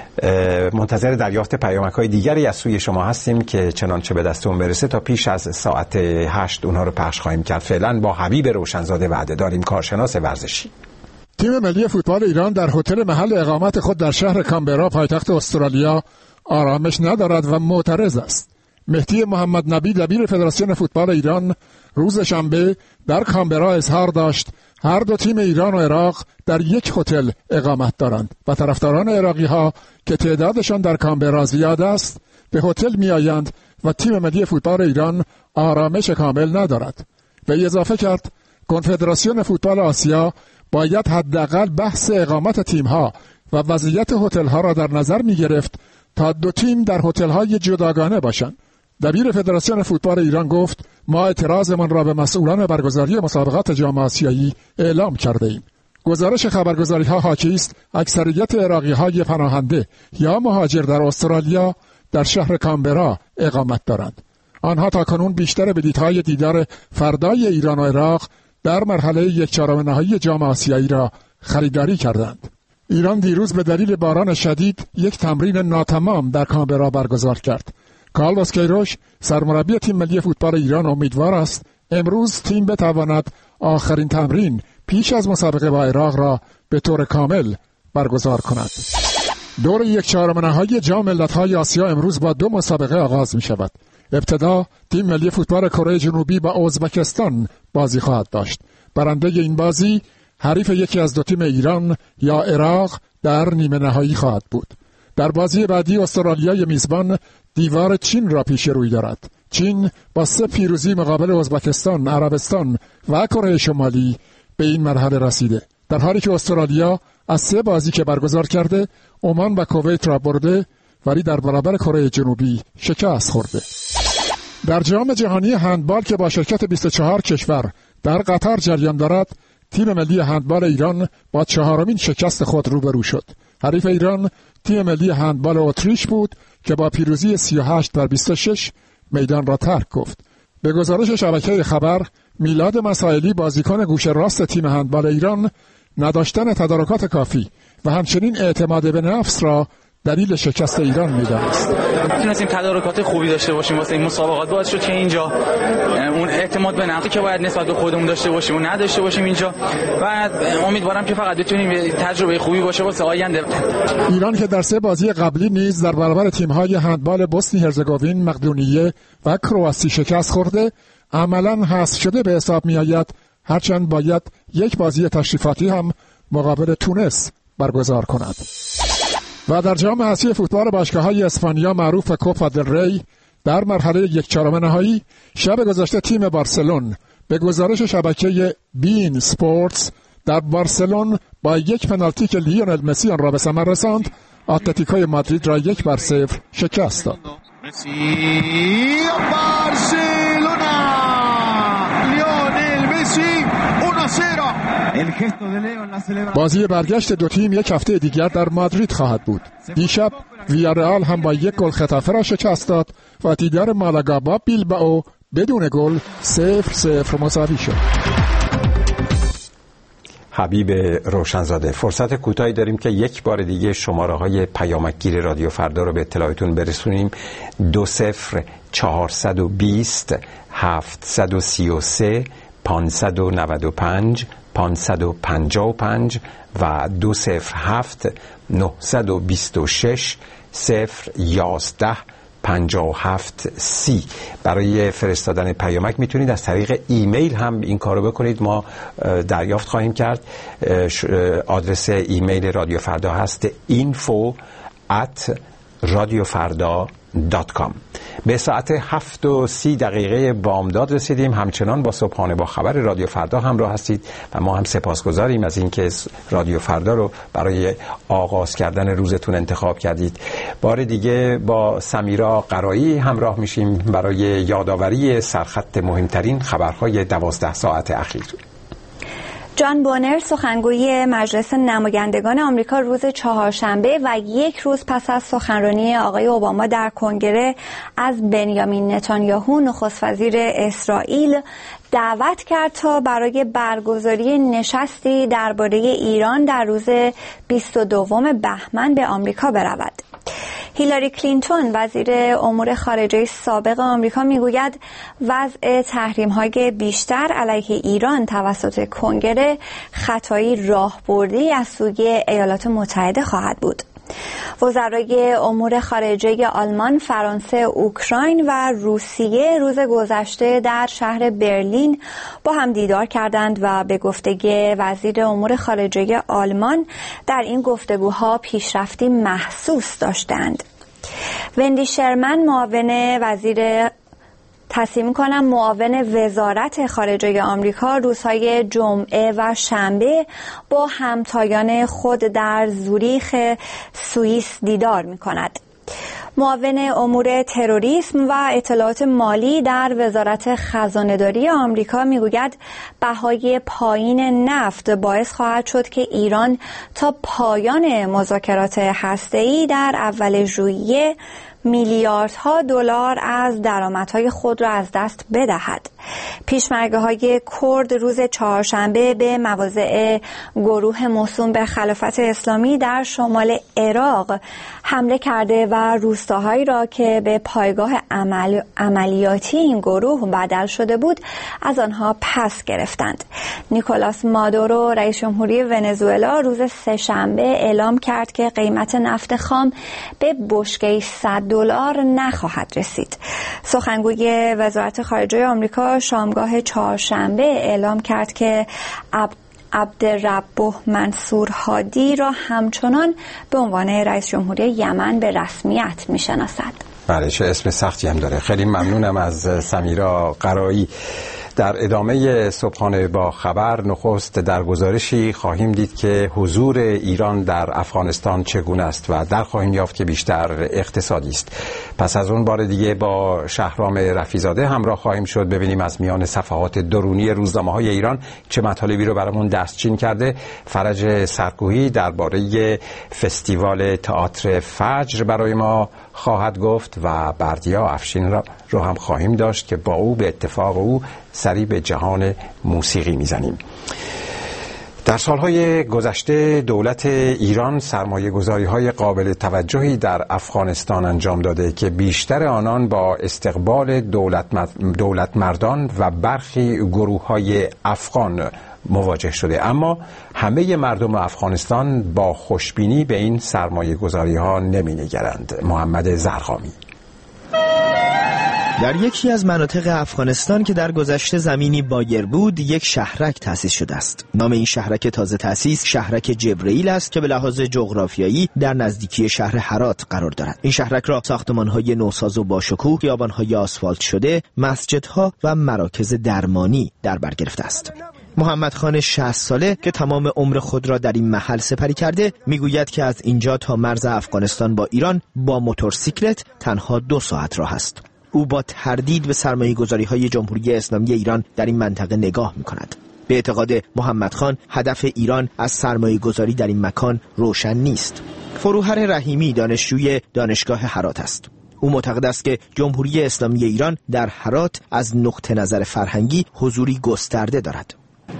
منتظر دریافت پیامک‌های دیگری از سوی شما هستیم که چنانچه به دستون برسه تا پیش از ساعت هشت اونها رو پخش خواهیم کرد. فعلا با حبیب روشنزاده وعده داریم، کارشناس ورزشی. تیم ملی فوتبال ایران در هتل محل اقامت خود در شهر کامبرا پایتخت استرالیا آرامش ندارد و معترض است. مهدی محمد نبی دبیر فدراسیون فوتبال ایران روز شنبه در کامبرا اظهار داشت هر دو تیم ایران و عراق در یک هتل اقامت دارند و طرفداران عراقی ها که تعدادشان در کامبرا زیاد است به هتل می آیند و تیم ملی فوتبال ایران آرامش کامل ندارد. و اضافه کرد کنفدراسیون فوتبال آسیا باید حداقل بحث اقامت تیم ها و وضعیت هتل ها را در نظر می گرفت تا دو تیم در هتل های جداگانه باشند. دبیر فدراسیون فوتبال ایران گفت ما اعتراضمان را به مسئولان برگزاری مسابقات جام آسیایی اعلام کرده ایم. گزارش خبرگزاری ها حاکی است اکثریت عراقی های پناهنده یا مهاجر در استرالیا در شهر کامبرا اقامت دارند. آنها تاکنون بیشتر بلیط‌های دیدار فردای ایران و عراق در مرحله یک چهارم نهایی جام آسیایی را خریداری کردند. ایران دیروز به دلیل باران شدید یک تمرین ناتمام در کامبرا برگزار کرد. کارلوس کیروش سرمربی تیم ملی فوتبال ایران امیدوار است امروز تیم بتواند آخرین تمرین پیش از مسابقه با عراق را به طور کامل برگزار کند. دور یک چهارم نهایی جام ملت‌های آسیا امروز با دو مسابقه آغاز می شود. ابتدا تیم ملی فوتبال کره جنوبی با ازبکستان بازی خواهد داشت. برنده این بازی حریف یکی از دو تیم ایران یا عراق در نیمه نهایی خواهد بود. در بازی بعدی استرالیای میزبان دیوار چین را پیش روی دارد. چین با سه پیروزی مقابل ازبکستان، عربستان و کره شمالی به این مرحله رسیده، در حالی که استرالیا از سه بازی که برگزار کرده عمان و کویت را برده ولی در برابر کره جنوبی شکست خورده. در جام جهانی هندبال که با شرکت بیست و چهار کشور در قطر جریان دارد، تیم ملی هندبال ایران با چهارمین شکست خود روبرو شد. حریف ایران تیم ملی هندبال اتریش بود که با پیروزی سی و هشت بر بیست و شش میدان را ترک گفت. به گزارش شبکه خبر، میلاد مسائلی بازیکن گوشه راست تیم هندبال ایران نداشتن تدارکات کافی و همچنین اعتماد به نفس را دلیل شکست ایران می‌دانست. می‌تونستیم تدارکات خوبی داشته باشیم واسه این مسابقات، باعث شد که اینجا اون اعتماد به نفسی که باید نسبت به خودمون داشته باشیم و نداشته باشیم اینجا، و امیدوارم که فقط بتونیم تجربه خوبی باشه واسه آینده. ایران که در سه بازی قبلی نیز در برابر تیم‌های هندبال بوسنی هرزگوین، مقدونیه و کرواسی شکست خورده، عملاً حذف شده به حساب می‌آید، هرچند باید یک بازی تشریفاتی هم مقابل تونس برگزار کند. و در جام آسیای فوتبال باشگاه‌های اسپانیا معروف به کوپا دل ری در مرحله یک چهارم نهایی شب گذشته تیم بارسلون به گزارش شبکه بین اسپورتس در بارسلون با یک پنالتی که لیونل مسی آن را به ثمر رساند اتلتیکو مادرید را یک بر صفر شکست داد. بازی برگشت دو تیم یک هفته دیگر در مادرید خواهد بود. دیشب ویارئال هم با یک گل خطافه را شکست داد و دیدار مالاگا با بیلبائو بدون گل صفر صفر مساوی شد. حبیب روشنزاده، فرصت کوتاهی داریم که یک بار دیگه شماره های پیامکگیر رادیو فردا رو به اطلاعتون برسونیم. دو صفر چهارصد و بیست هفتصد و سی و سه پانصد و نود و پنج پانصد و پنجاه و پنج و دو صفر هفت نهصد و بیست و شش صفر یازده پنجاه و هفت سی. برای فرستادن پیامک میتونید از طریق ایمیل هم این کارو بکنید، ما دریافت خواهیم کرد. آدرس ایمیل رادیو فردا هست اینفو ات رادیو فردا دات کام. به ساعت هفت و سی دقیقه بامداد رسیدیم. همچنان با صبحانه با خبر رادیو فردا همراه هستید و ما هم سپاسگزاریم از اینکه رادیو فردا رو برای آغاز کردن روزتون انتخاب کردید. بار دیگه با سمیرا قرایی همراه میشیم برای یادآوری سرخط مهمترین خبرهای دوازده ساعت اخیر. جان بونر سخنگوی مجلس نمایندگان آمریکا روز چهارشنبه و یک روز پس از سخنرانی آقای اوباما در کنگره از بنیامین نتانیاهو نخست وزیر اسرائیل دعوت کرد تا برای برگزاری نشستی درباره ایران در روز بیست و دوم بهمن به آمریکا برود. هیلاری کلینتون وزیر امور خارجه سابق آمریکا میگوید وضع تحریم‌های بیشتر علیه ایران توسط کنگره خطایی راهبردی از سوی ایالات متحده خواهد بود. وزرای امور خارجه آلمان، فرانسه، اوکراین و روسیه روز گذشته در شهر برلین با هم دیدار کردند و به گفته وزیر امور خارجه آلمان در این گفتگوها پیشرفتی محسوس داشتند. وندی شرمن معاون وزیر تصمیم کنم معاون وزارت خارجه آمریکا روزهای جمعه و شنبه با همتایان خود در زوریخ سوئیس دیدار می کند. معاون امور تروریسم و اطلاعات مالی در وزارت خزانه‌داری آمریکا میگوید بهای پایین نفت باعث خواهد شد که ایران تا پایان مذاکرات هسته‌ای در اول ژوئیه میلیاردها دلار از درآمدهای خود را از دست بدهد. پیشمرگه‌های کرد روز چهارشنبه به مواضع گروه موسوم به خلافت اسلامی در شمال عراق حمله کرده و روستاهایی را که به پایگاه عمل... عملیاتی این گروه بدل شده بود از آنها پس گرفتند. نیکولاس مادورو رئیس جمهوری ونزوئلا روز سه‌شنبه اعلام کرد که قیمت نفت خام به بشکه‌ای صد دلار نخواهد رسید. سخنگوی وزارت خارجه آمریکا شامگاه چهارشنبه اعلام کرد که عبد عبدالربه منصور هادی را همچنان به عنوان رئیس جمهوری یمن به رسمیت میشناسد. بله، چه اسم سختی هم داره. خیلی ممنونم از سمیرا قرایی. در ادامه صبحانه با خبر نخست در گزارشی خواهیم دید که حضور ایران در افغانستان چگونه است و در خواهیم یافت که بیشتر اقتصادی است. پس از اون بار دیگه با شهرام رفیزاده همراه خواهیم شد ببینیم از میان صفحات درونی روزنامه‌های ایران چه مطالبی رو برامون دستچین کرده. فرج سرکوهی درباره فستیوال تئاتر فجر برای ما خواهد گفت و بردیا افشین را رو هم خواهیم داشت که با او به اتفاق او سری به جهان موسیقی میزنیم. در سالهای گذشته دولت ایران سرمایه گذاری های قابل توجهی در افغانستان انجام داده که بیشتر آنان با استقبال دولت, دولت مردان و برخی گروه های افغان مواجه شده، اما همه مردم افغانستان با خوشبینی به این سرمایه گذاری ها نمی نگرند. محمد زرقامی در یکی از مناطق افغانستان که در گذشته زمینی بایر بود یک شهرک تأسیس شده است. نام این شهرک تازه تأسیس شهرک جبرئیل است که به لحاظ جغرافیایی در نزدیکی شهر هرات قرار دارد. این شهرک را ساختمان‌های نوساز و باشکوه، خیابان‌های آسفالت شده، مسجدها و مراکز درمانی در بر گرفته است. محمد خان شصت ساله که تمام عمر خود را در این محل سپری کرده میگوید که از اینجا تا مرز افغانستان با ایران با موتورسیکلت تنها دو ساعت راه است. او با تردید به سرمایه‌گذاری‌های جمهوری اسلامی ایران در این منطقه نگاه می‌کند. به اعتقاد محمد خان هدف ایران از سرمایه‌گذاری در این مکان روشن نیست. فروهر رحیمی دانشجوی دانشگاه هرات است. او معتقد است که جمهوری اسلامی ایران در هرات از نقطه نظر فرهنگی حضوری گسترده دارد.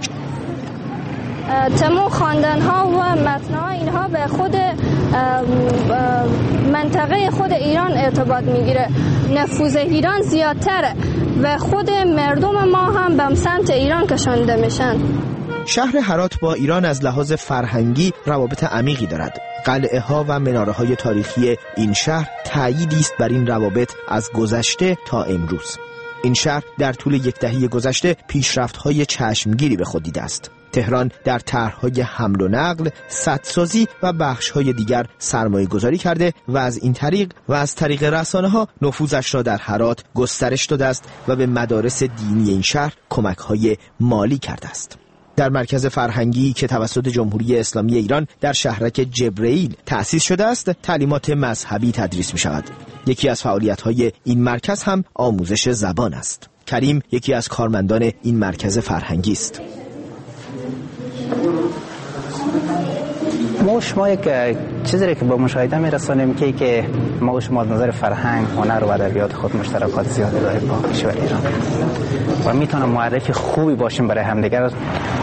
تمام خواندن‌ها و متن‌ها اینها به خود منطقه خود ایران ارتباط میگیره. نفوذ ایران زیادتره و خود مردم ما هم به سمت ایران کشانده میشن. شهر هرات با ایران از لحاظ فرهنگی روابط عمیقی دارد. قلعه ها و مناره های تاریخی این شهر تأییدی است بر این روابط از گذشته تا امروز. این شهر در طول یک دهه گذشته پیشرفت‌های چشمگیری به خود دیده است. تهران در طرح‌های حمل و نقل، سدسازی و بخش‌های دیگر سرمایه گذاری کرده و از این طریق و از طریق رسانه‌ها نفوذش را در هرات گسترش داده است و به مدارس دینی این شهر کمک‌های مالی کرده است. در مرکز فرهنگی که توسط جمهوری اسلامی ایران در شهرک جبرئیل تأسیس شده است، تعلیمات مذهبی تدریس می شود. یکی از فعالیت‌های این مرکز هم آموزش زبان است. کریم یکی از کارمندان این مرکز فرهنگی است. ما شما یک چیزی که با مشاهده میرسانیم که که ما شما از نظر فرهنگ، هنر و ادبیات خود مشترکات زیادی داریم با کشور ایران و میتونم معرفی خوبی باشیم برای همدیگر.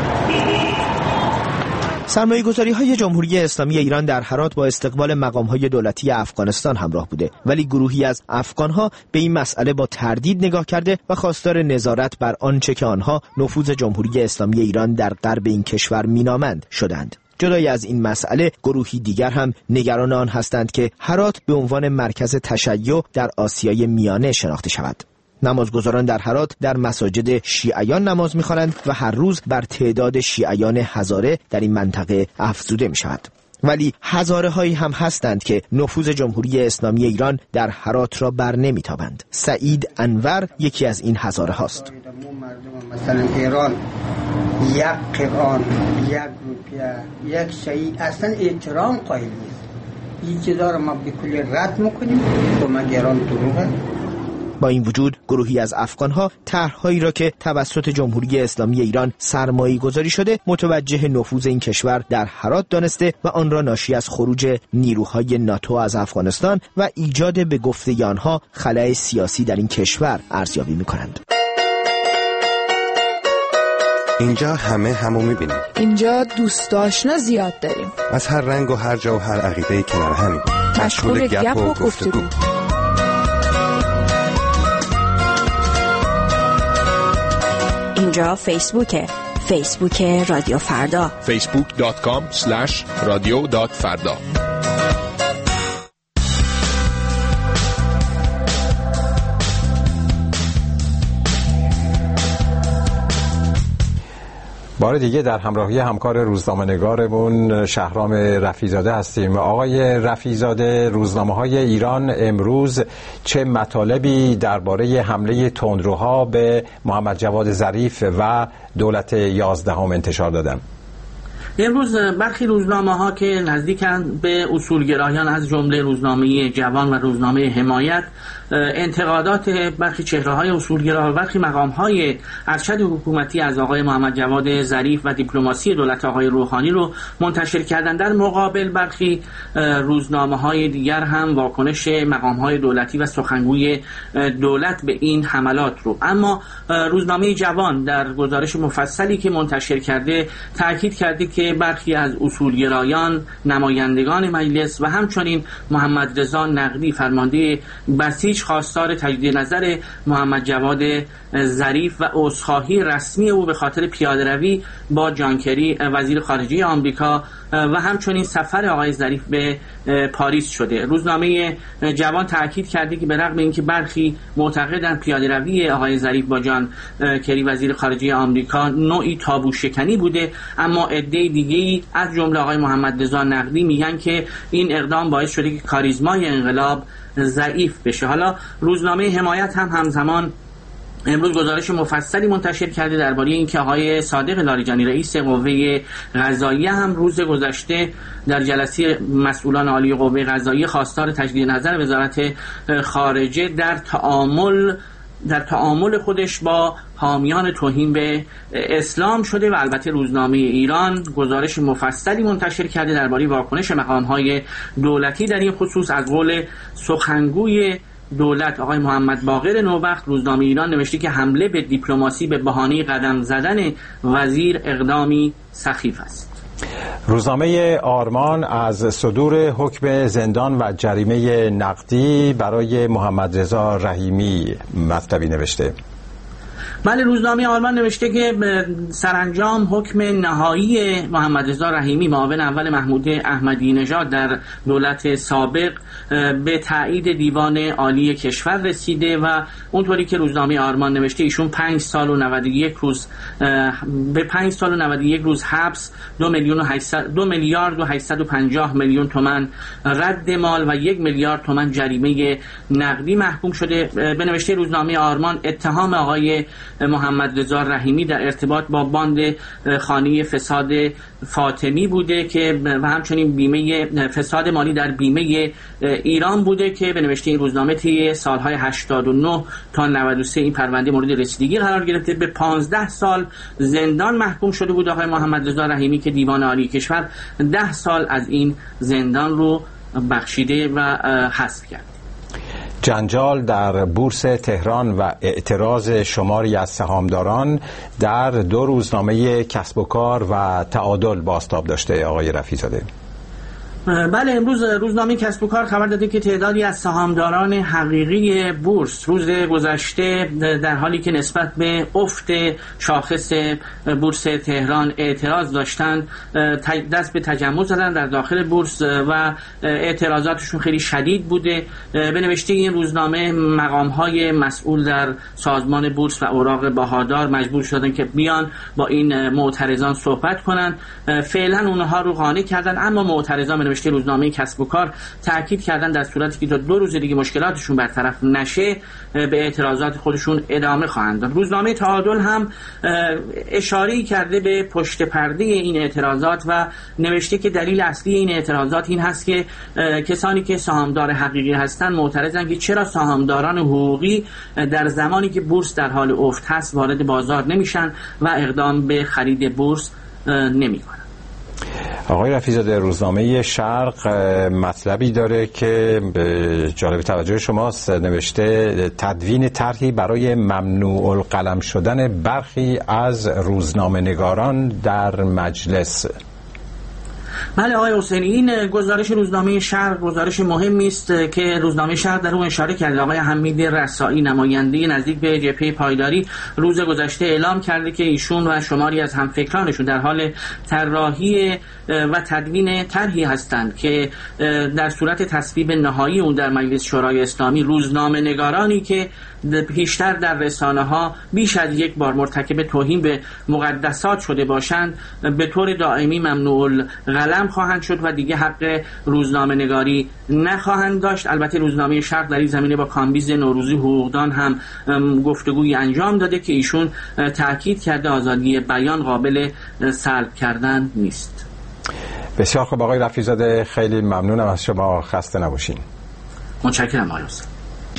سرمایه گذاری های جمهوری اسلامی ایران در هرات با استقبال مقام های دولتی افغانستان همراه بوده، ولی گروهی از افغان ها به این مسئله با تردید نگاه کرده و خواستار نظارت بر آنچه که آنها نفوذ جمهوری اسلامی ایران در غرب این کشور مینامند شدند. جدای از این مسئله، گروهی دیگر هم نگران آن هستند که هرات به عنوان مرکز تشیع در آسیای میانه شناخته شود. نمازگزاران در هرات در مساجد شیعیان نماز می‌خوانند و هر روز بر تعداد شیعیان هزاره در این منطقه افزوده می‌شود. ولی هزاره هایی هم هستند که نفوذ جمهوری اسلامی ایران در هرات را بر نمی‌تابند. سعید انور یکی از این هزاره هاست. مثلا ایران یک قرآن، یک روپیه، یک شهید اصلا احترام قائل نیست. این چیزا رو ما به کلی رد میکنیم و ما ایران دروغه. با این وجود گروهی از افغانها طرح‌هایی را که توسط جمهوری اسلامی ایران سرمایه گذاری شده متوجه نفوذ این کشور در هرات دانسته و آن را ناشی از خروج نیروهای ناتو از افغانستان و ایجاد به گفته آنها خلأ سیاسی در این کشور ارزیابی می‌کنند. اینجا همه همو می‌بینیم. اینجا دوست آشنا زیاد داریم. از هر رنگ و هر جا و هر عقیده‌ای کنار همیم. مشغول گپ و گفتگو. اینجا فیسبوکه. فیسبوک رادیو فردا. فیسبوک دات کام اسلش رادیو دات فردا. بار دیگه در همراهی همکار روزنامه‌نگارمون شهرام رفیع‌زاده هستیم. آقای رفیع‌زاده، روزنامه‌های ایران امروز چه مطالبی درباره حمله تندروها به محمد جواد ظریف و دولت یازدهم انتشار دادن؟ امروز برخی روزنامه‌ها که نزدیکند به اصولگرایان از جمله روزنامه جوان و روزنامه حمایت انتقادات برخی چهره‌های اصولگرا و برخی مقام‌های ارشد حکومتی از آقای محمد جواد ظریف و دیپلماسی دولت آقای روحانی رو منتشر کردن. در مقابل برخی روزنامه‌های دیگر هم واکنش مقام‌های دولتی و سخنگوی دولت به این حملات رو. اما روزنامه جوان در گزارش مفصلی که منتشر کرده تاکید کرده که برخی از اصولگرایان، نمایندگان مجلس و همچنین محمد رضا نقدی فرمانده بسیج خواستار تجدید نظر محمد جواد ظریف و عذرخواهی رسمی او به خاطر پیاده‌روی با جان کری وزیر خارجه آمریکا و همچنین سفر آقای ظریف به پاریس شده. روزنامه جوان تاکید کرده که به رغم اینکه برخی معتقدند پیاده‌روی آقای ظریف با جان کری وزیر خارجه آمریکا نوعی تابو شکنی بوده، اما عده دیگه‌ای از جمله آقای محمد رضا نقدی میگن که این اقدام باعث شده که کاریزمای انقلاب ضعیف بشه. حالا روزنامه حمایت هم همزمان امروز گزارش مفصلی منتشر کرده درباره اینکه آقای صادق لاریجانی رئیس قوه قضاییه هم روز گذشته در جلسه مسئولان عالی قوه قضاییه خواستار تجدید نظر وزارت خارجه در تعامل در تعامل خودش با حامیان توهین به اسلام شده و البته روزنامه ایران گزارش مفصلی منتشر کرده درباره واکنش مقام‌های دولتی در این خصوص. از قول سخنگوی دولت آقای محمد باقر نوبخت، روزنامه ایران نوشته که حمله به دیپلماسی به بهانه قدم زدن وزیر اقدامی سخیف است. روزنامه آرمان از صدور حکم زندان و جریمه نقدی برای محمد رضا رحیمی مطلبی نوشته. بله، روزنامه آرمان نوشته که سرانجام حکم نهایی محمد رضا رحیمی معاون اول محمود احمدی نژاد در دولت سابق به تایید دیوان عالی کشور رسیده و اونطوری که روزنامه آرمان نوشته ایشون پنج سال و نود و یک روز به پنج سال و نود و یک روز حبس، دو میلیون و هشتصد دو میلیارد و هشتصد و پنجاه میلیون تومان رد مال و یک میلیارد تومان جریمه نقدی محکوم شده. به نوشته روزنامه آرمان اتهام آقای محمد رضا رحیمی در ارتباط با باند خانه فساد فاطمی بوده که و همچنین بیمه فساد مالی در بیمه ایران بوده که به نوشته این روزنامه طی سالهای هشتاد و نه تا نود و سه این پرونده مورد رسیدگی قرار گرفته. به پانزده سال زندان محکوم شده بود آقای محمد رضا رحیمی که دیوان عالی کشور ده سال از این زندان رو بخشیده و حذف کرد. جنجال در بورس تهران و اعتراض شماری از سهامداران در دو روزنامه کسب و کار و تعادل بازتاب داشته. آقای رفیع‌زاده. بله، امروز روزنامه کسب و کار خبر داده که تعدادی از سهامداران حقیقی بورس روز گذشته در حالی که نسبت به افت شاخص بورس تهران اعتراض داشتند دست به تجمع زدن در داخل بورس و اعتراضاتشون خیلی شدید بوده. به نوشته این روزنامه مقام‌های مسئول در سازمان بورس و اوراق بهادار مجبور شدن که بیان با این معترضان صحبت کنند. فعلا اونها رو قانع کردن، اما معترضان نوشته روزنامه کسب و کار تاکید کردن در صورتی که تا دو روز دیگه مشکلاتشون برطرف نشه به اعتراضات خودشون ادامه خواهند داد. روزنامه تعادل هم اشاره کرده به پشت پرده این اعتراضات و نوشته که دلیل اصلی این اعتراضات این هست که کسانی که سهامدار حقیقی هستند معترضن که چرا سهامداران حقوقی در زمانی که بورس در حال افت هست وارد بازار نمیشن و اقدام به خرید بورس نمیکنن. آقای رفیع‌زاده، روزنامه شرق مطلبی داره که جالب توجه شماست. نوشته تدوین طرحی برای ممنوع القلم شدن برخی از روزنامه نگاران در مجلس. بله آقای حسینی، این گزارش روزنامه شرق گزارش مهمی است که روزنامه شرق در اون اشاره کرده. آقای حمید رسایی نماینده نزدیک به جبهه پایداری روز گذشته اعلام کرده که ایشون و شماری از همفکرانشون در حال طراحی و تدوین طرحی هستند که در صورت تصویب نهایی اون در مجلس شورای اسلامی روزنامه نگارانی که پیشتر در رسانه ها بیش از یک بار مرتکب توهین به مقدسات شده باشند به طور دائمی ممنوع القلم خواهند شد و دیگه حق روزنامه نگاری نخواهند داشت. البته روزنامه شرق در این زمینه با کامبیز نوروزی حقوقدان هم گفتگوی انجام داده که ایشون تاکید کرده آزادی بیان قابل سلب کردن نیست. بسیار خوب آقای رفیع‌زاده، خیلی ممنونم از شما، خسته نباشین. متشکرم آقای حسین.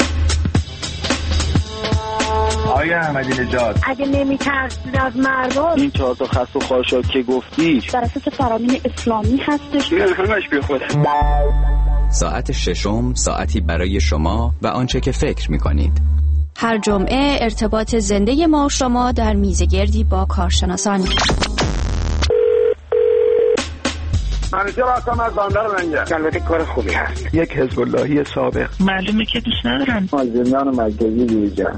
آقای احمدی نژاد، اگه نمی‌ترسید از مردم، این چهار تا خط و خاشاک که گفتی در اساس فرامین اسلامی هستش. نه همش بیخوده. ساعت ششم، ساعتی برای شما و آنچه که فکر می‌کنید. هر جمعه ارتباط زنده ما و شما در میزگردی با کارشناسان. منیجر هستم از بندر لنگه. البته کار خوبی هست. یک حزب اللهی سابق. معلومه که دوست ندارن. مازندران مرکزی دیجا.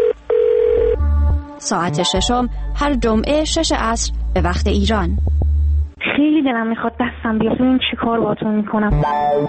ساعت ششم هر جمعه شش عصر به وقت ایران. خیلی دلم میخواد دستم بیاد ببینم چی کار باهاتون میکنم.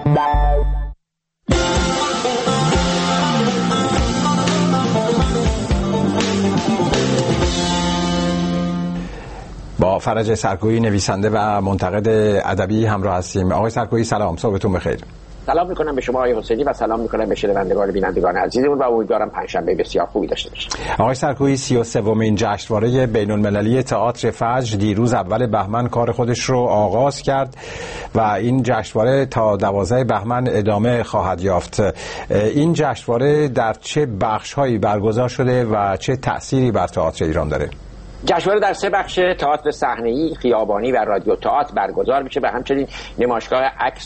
با فرج سرکویی نویسنده و منتقد ادبی همراه هستیم. آقای سرکویی سلام، صبحتون بخیر. سلام میکنم به شما آقای حسینی و سلام میکنم به شنوندگان و بینندگان عزیزمون و امیدوارم پنجشنبه بسیار خوبی داشته باشید. آقای سرکویی، سی و سومین جشنواره بین‌المللی تئاتر فجر دیروز اول بهمن کار خودش رو آغاز کرد و این جشنواره تا دوازده بهمن ادامه خواهد یافت. این جشنواره در چه بخش‌هایی برگزار شده و چه تأثیری بر تئاتر ایران داره؟ جشنواره در سه بخش تئاتر صحنه‌ای، خیابانی و رادیو تئاتر برگزار میشه و همچنین نمایشگاه عکس و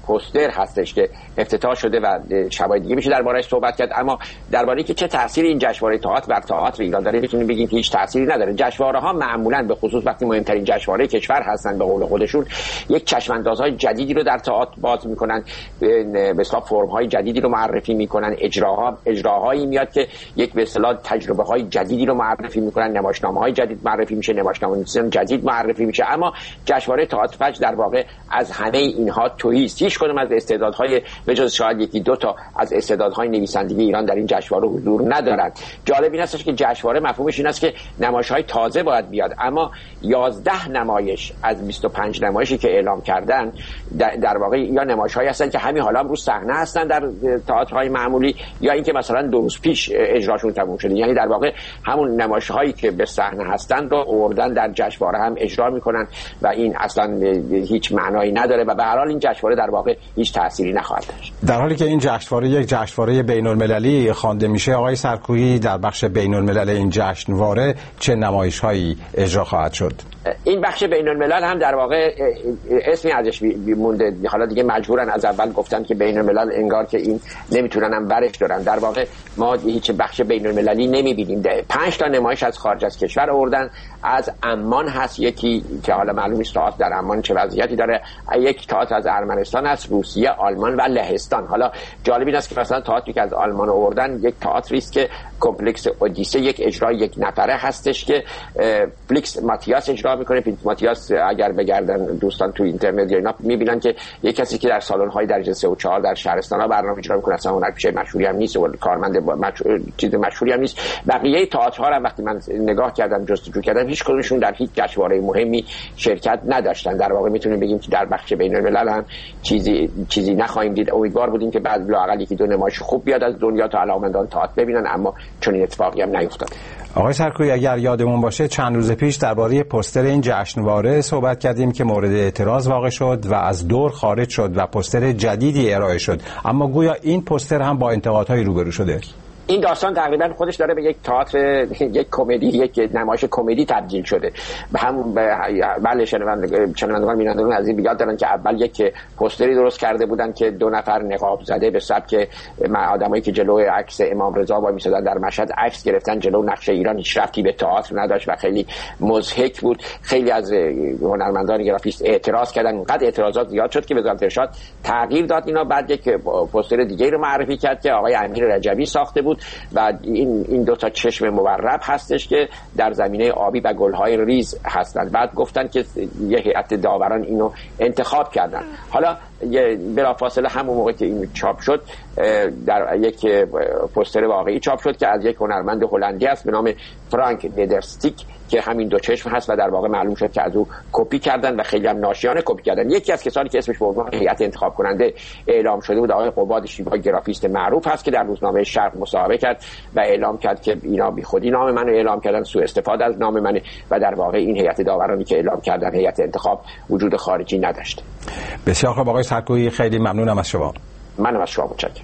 پوستر هستش که افتتاح شده و شبای دیگه میشه درباره‌اش صحبت کرد. اما درباره که چه تأثیری این جشنواره تئاتر بر تئاتر ایران داره میتونیم بگیم که هیچ تأثیری نداره. جشنواره‌ها معمولاً به خصوص وقتی مهمترین جشنواره کشور هستن به قول خودشون یک چشم‌اندازهای جدیدی رو در تئاتر باز میکنن، به اصطلاح فرم‌های جدیدی رو معرفی میکنن، اجراها اجراهایی میاد که یک به اصطلاح تجربه‌های جدیدی رو معرفی میکنن، نمایشنامه‌های جدید معرفی میشه، نمایشنامه‌های جدید معرفی میشه. اما جشنواره تئاتر فجر در واقع از همه اینها توییست. هیچ کدوم از استعدادهای به جز شاید یکی دو تا از استعدادهای نویسندگی ایران در این جشنواره حضور ندارند. جالب این است که جشنواره مفهومش این است که نمایش‌های تازه باید بیاد، اما یازده نمایش از بیست و پنج نمایشی که اعلام کردن در, در واقع یا نمایش‌هایی هستن که همین حالا هم رو صحنه هستن در تئاترهای معمولی، یا اینکه مثلا دو روز پیش اجراشون تموم شده. یعنی در واقع همون نمایش‌هایی که به صحنه هستن رو آوردن در جشنواره هم اجرا میکنن و این اصلا هیچ معنایی نداره و به هر حال این جشنواره در واقع هیچ تأثیری نخواهد داشت. در حالی که این جشنواره یک جشنواره بین‌المللی خوانده میشه، آقای سرکویی در بخش بین‌الملل این جشنواره چه نمایش‌هایی اجرا خواهد شد؟ این بخش بین‌الملل هم در واقع اسمی ازش مونده، حالا دیگه مجبورن از اول گفتن که بین‌الملل، انگار که این نمیتونن هم برش دارن. در واقع ما هیچ بخش بین‌المللی نمیبینیم. پنج تا نمایش از خارج از کشور آوردن. از عمان هست یکی که حالا معلوم نیست تئاتر در عمان چه وضعیتی داره، یک تئاتر از ارمنستان هست، روسیه، آلمان و لهستان. حالا جالب این است که مثلا تئاتری که از آلمان آوردن یک تئاتری است که کمپلکس اودیسه، یک اجرای یک نفره هستش که فلیکس ماتیاس اجرا میکنه. فلیکس ماتیاس اگر بگردن دوستان تو اینترنت یا اینا میبینن که یک کسی که در سالن‌های درجه سه و چهار در شهرستان‌ها برنامه اجرا میکنه، اصلا هنرپیشه مشهوری هم نیست و کارمند مشهور چیز مشهوری هم نیست. بقیه تئاترها هم وقتی من نگاه کردم جستجو کردم هیچ کدومشون در هیچ جشنواره مهمی شرکت نداشتن. در واقع میتونیم بگیم که در بخش بین‌الملل هم چیزی چیزی نخواهیم دید. امیدوار بودیم که بعد لااقل یکی دو نمایش خوب بیاد از دنیا تا علاقه‌مندان تئاتر ببینن، اما چون این اتفاقی هم نیفتاد. آقای سرکویی اگر یادمون باشه چند روز پیش درباره پوستر این جشنواره صحبت کردیم که مورد اعتراض واقع شد و از دور خارج شد و پوستر جدیدی ارائه شد، اما گویا این پوستر هم با انتقادهای روبرو شده. این داستان تقریبا خودش داره به یک تئاتر، یک کمدی، یک نمایش کمدی تبدیل شده. به همون بله شنوندگان شنوندگان بینندگان از این یاد دارن که اول یک پوستری درست کرده بودن که دو نفر نقاب زده به سبک آدمایی که جلوی عکس امام رضا وای میسادن در مشهد عکس گرفتن، جلو نقش ایران هیچ ربطی به تئاتر نداشت و خیلی مضحک بود. خیلی از هنرمندان گرافیست اعتراض کردن، اینقدر اعتراضات زیاد شد که وزارت ارشاد تغییر داد اینا. بعد یک پوستر دیگه رو معرفی کرد که آقای امیر رجبی ساخته بود و این این دو تا چشم مورب هستش که در زمینه آبی و گل‌های ریز هستند. بعد گفتن که یه هیئت داوران اینو انتخاب کردن. حالا بلافاصله همون موقع که این چاپ شد در یک پوستر واقعی چاپ شد که از یک هنرمند هلندی است به نام فرانک ندرستیک که همین دو چشم هست و در واقع معلوم شد که از او کپی کردن و خیلی هم ناشیانه کپی کردن. یکی از کسانی که اسمش به عنوان هیئت انتخاب کننده اعلام شده بود آقای قباد شیبای گرافیست معروف هست که در روزنامه شرق مصاحبه کرد و اعلام کرد که اینا بی خودی نام منو اعلام کردن، سوء استفاده از نام منه و در واقع این هیئت داورانی که اعلام کردن هیئت انتخاب وجود خارجی نداشت. بسیار خوب آقای سرکویی، خیلی ممنونم از شما. منم از شما متشکرم.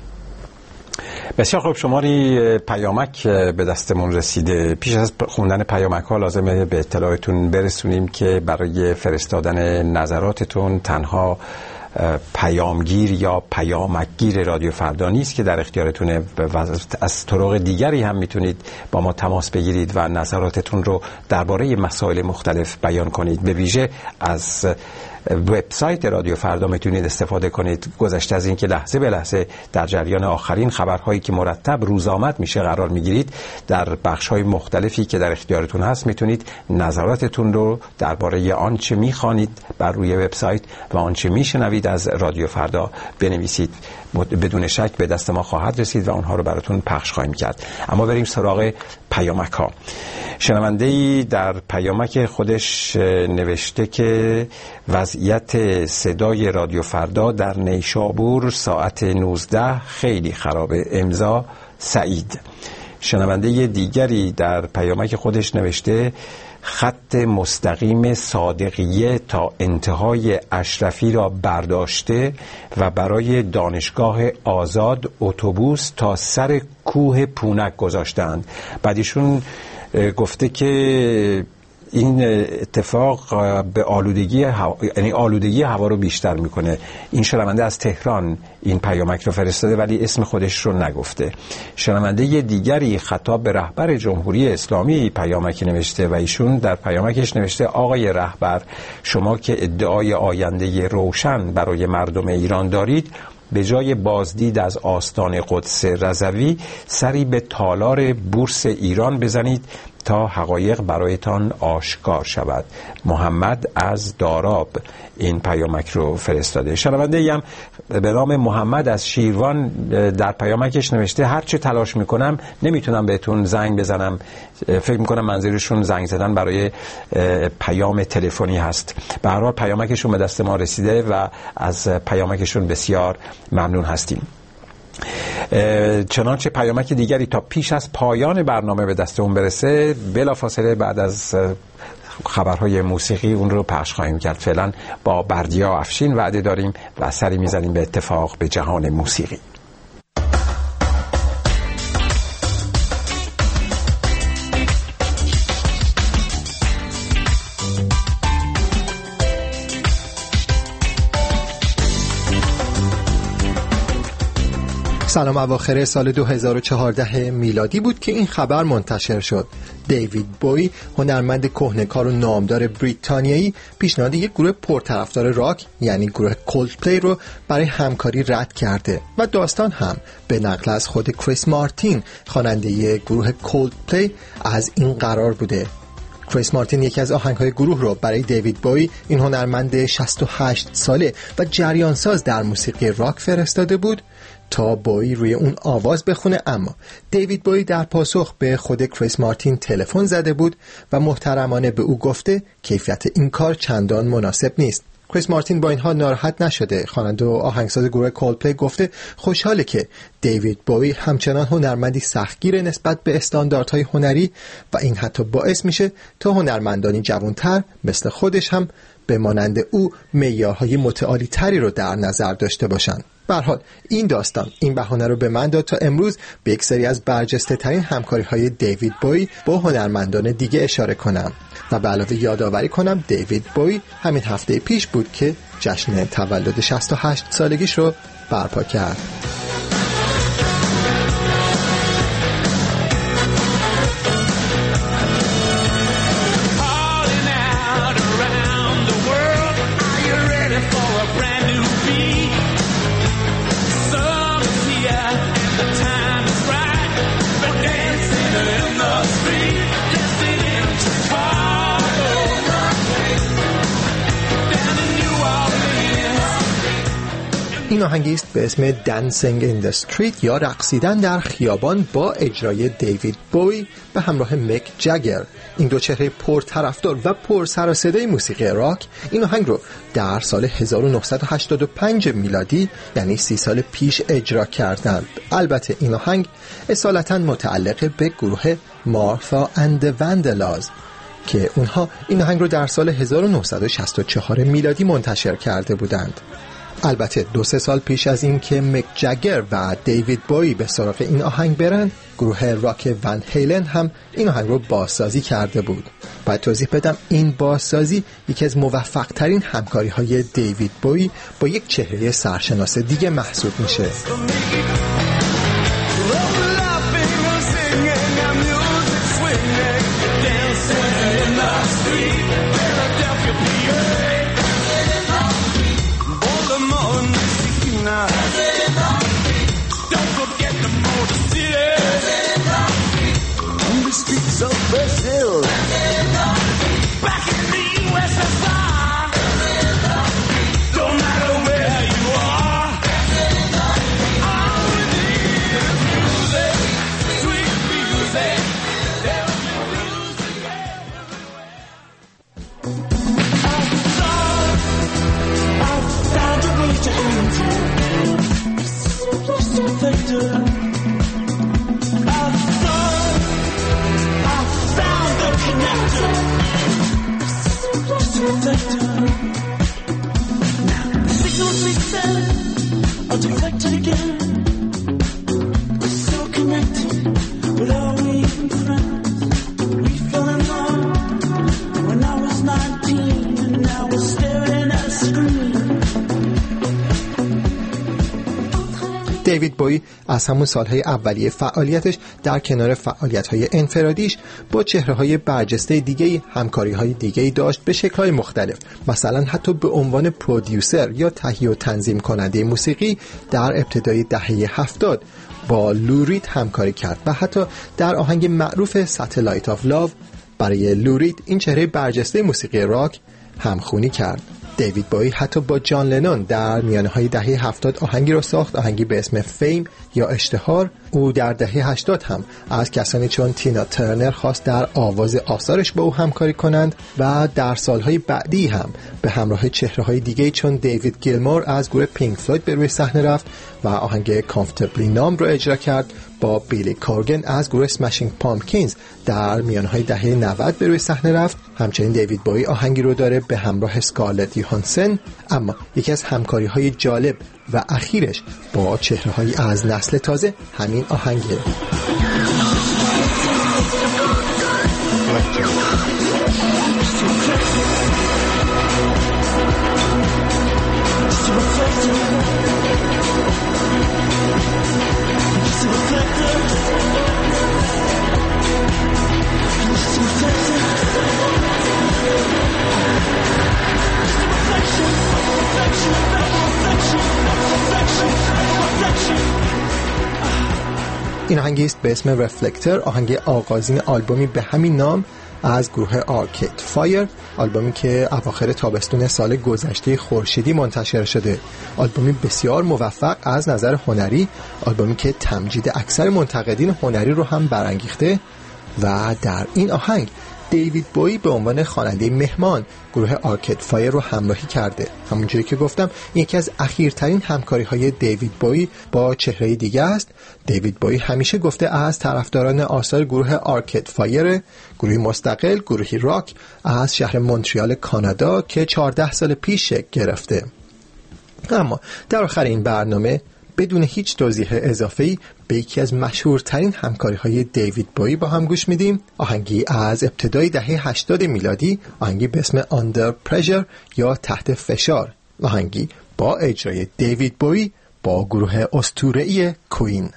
بسیار خوب، شماری پیامک به دستمون رسیده. پیش از خوندن پیامک ها لازمه به اطلاعتون برسونیم که برای فرستادن نظراتتون تنها پیامگیر یا پیامکگیر رادیو فردا نیست که در اختیارتونه، از طرق دیگری هم میتونید با ما تماس بگیرید و نظراتتون رو درباره مسائل مختلف بیان کنید. به ویژه از وبسایت رادیو فردا میتونید استفاده کنید. گذشته از این که لحظه به لحظه در جریان آخرین خبرهایی که مرتب روز آمد میشه قرار میگیرید، در بخش‌های مختلفی که در اختیارتون هست میتونید نظراتتون رو درباره آنچه میخوانید بر روی وبسایت و آنچه میشنوید از رادیو فردا بنویسید. بدون شک به دست ما خواهد رسید و اونها رو براتون پخش خواهیم کرد. اما بریم سراغ پیامک ها. شنونده‌ای در پیامک خودش نوشته که وضعیت صدای رادیو فردا در نیشابور ساعت نوزده خیلی خرابه. امضا سعید. شنونده دیگری در پیامک خودش نوشته خط مستقیم صادقیه تا انتهای اشرفی را برداشته و برای دانشگاه آزاد اتوبوس تا سر کوه پونک گذاشتند. بعد ایشون گفته که این اتفاق به آلودگی هوا، یعنی آلودگی هوا رو بیشتر میکنه. این شنونده از تهران این پیامک رو فرستاده ولی اسم خودش رو نگفته. شنونده دیگری خطاب به رهبر جمهوری اسلامی پیامکی نوشته و ایشون در پیامکش نوشته آقای رهبر، شما که ادعای آینده روشن برای مردم ایران دارید، به جای بازدید از آستان قدس رضوی سری به تالار بورس ایران بزنید تا حقایق برایتان آشکار شود. محمد از داراب این پیامک رو فرستاده. شنونده ای هم به نام محمد از شیروان در پیامکش نوشته هرچه تلاش میکنم نمیتونم بهتون زنگ بزنم. فکر میکنم منظورشون زنگ زدن برای پیام تلفنی هست. به هر حال پیامکشون به دست ما رسیده و از پیامکشون بسیار ممنون هستیم. چنانچه پیامک دیگری تا پیش از پایان برنامه به دست اون برسه، بلافاصله بعد از خبرهای موسیقی اون رو پخش خواهیم کرد. فعلا با بردیا افشین وعده داریم و سری میزنیم به اتفاق به جهان موسیقی. سلام. اواخر سال دو هزار و چهارده میلادی بود که این خبر منتشر شد. دیوید بوی، هنرمند کهنه‌کار و نامدار بریتانیایی، پیشنهاد یک گروه پرطرفدار راک یعنی گروه کولدپلی رو برای همکاری رد کرده و داستان هم به نقل از خود کریس مارتین، خواننده گروه کولدپلی، از این قرار بوده. کریس مارتین یکی از آهنگ‌های گروه رو برای دیوید بوی، این هنرمند شصت و هشت ساله و جریانساز در موسیقی راک، فرستاده بود تا بوی روی اون آواز بخونه، اما دیوید بوی در پاسخ به خود کریس مارتین تلفن زده بود و محترمانه به او گفته کیفیت این کار چندان مناسب نیست. کریس مارتین با اینها ناراحت نشده. خواننده و آهنگساز گروه کولدپلی گفته خوشحاله که دیوید بوی همچنان هنرمندی سختگیر نسبت به استانداردهای هنری و این حتی باعث میشه تا هنرمندانی جوانتر مثل خودش هم به مانند او معیارهای متعالی تری رو در نظر داشته باشن. به هر حال این داستان این بهانه رو به من داد تا امروز به یک سری از برجسته ترین همکاری های دیوید بوی با هنرمندان دیگه اشاره کنم و به علاوه یادآوری کنم دیوید بوی همین هفته پیش بود که جشن تولد شصت و هشت سالگیش رو برپا کرد. این آهنگی است به اسم Dancing in the Street یا رقصیدن در خیابان با اجرای دیوید بوی به همراه میک جگر. این دو چهره پرطرفدار و پر سر و صدای موسیقی راک این آهنگ رو در سال هزار و نهصد و هشتاد و پنج میلادی یعنی سی سال پیش اجرا کردند. البته این آهنگ اصالتاً متعلق به گروه مارتا اند واندلاز که اونها این آهنگ رو در سال هزار و نهصد و شصت و چهار میلادی منتشر کرده بودند. البته دو سه سال پیش از این که میک جگر و دیوید بوی به سراغ این آهنگ برن، گروه راک ون هیلن هم این آهنگ رو بازسازی کرده بود. باید توضیح بدم این بازسازی یکی از موفق ترین همکاری های دیوید بوی با یک چهره سرشناس دیگه محسوب میشه. دیوید بویی از همون سالهای اولیه فعالیتش در کنار فعالیت‌های انفرادیش با چهره‌های برجسته دیگه‌ای همکاری‌های دیگه‌ای داشت به شکل‌های مختلف. مثلا حتی به عنوان پرودیوسر یا تهیه و تنظیم کننده موسیقی در ابتدای دهه هفتاد با لو رید همکاری کرد و حتی در آهنگ معروف ساتلایت آف لاو برای لو رید، این چهره برجسته موسیقی راک، همخونی کرد. دیوید بویی حتی با جان لنون در میانه‌های دهه هفتاد آهنگی رو ساخت، آهنگی به اسم فیم یا اشتهار. او در دهه هشتاد هم از کسانی چون تینا ترنر خواست در آواز آثارش با او همکاری کنند و در سالهای بعدی هم به همراه چهره‌های دیگه چون دیوید گیلمور از گروه پینک فلوید به روی صحنه رفت و آهنگ کامفتبلی نام رو اجرا کرد. با بیلی کورگن از گروه اسمشینگ پامکینز در میانهای دهه نود به روی صحنه رفت. همچنین دیوید بویی آهنگی رو داره به همراه اسکارلت یوهانسن، اما یکی از همکاری‌های جالب و اخیرش با چهره‌هایی از نسل تازه همین آهنگه. این آهنگی است به اسم رفلکتر، آهنگ آغازین آلبومی به همین نام از گروه آرکید فایر، آلبومی که اواخر تابستون سال گذشته خورشیدی منتشر شده. آلبومی بسیار موفق از نظر هنری، آلبومی که تمجید اکثر منتقدین هنری رو هم برانگیخته و در این آهنگ دیوید بویی به عنوان خواننده مهمان گروه آرکید فایر رو همراهی کرده. همونجوری که گفتم یکی از اخیرترین همکاری‌های دیوید بویی با چهره دیگه است. دیوید بویی همیشه گفته از طرفداران آثار گروه آرکید فایر، گروهی مستقل، گروهی راک از شهر مونتریال کانادا که چهارده سال پیش شکل گرفته. اما در آخر این برنامه بدون هیچ توضیح اضافه‌ای به یکی از مشهورترین همکاری‌های دیوید بویی با هم گوش میدیم. آهنگی از ابتدای دهه هشتاد میلادی، آهنگی به اسم Under Pressure یا تحت فشار، آهنگی با اجرای دیوید بویی با گروه اسطوره‌ای کوین.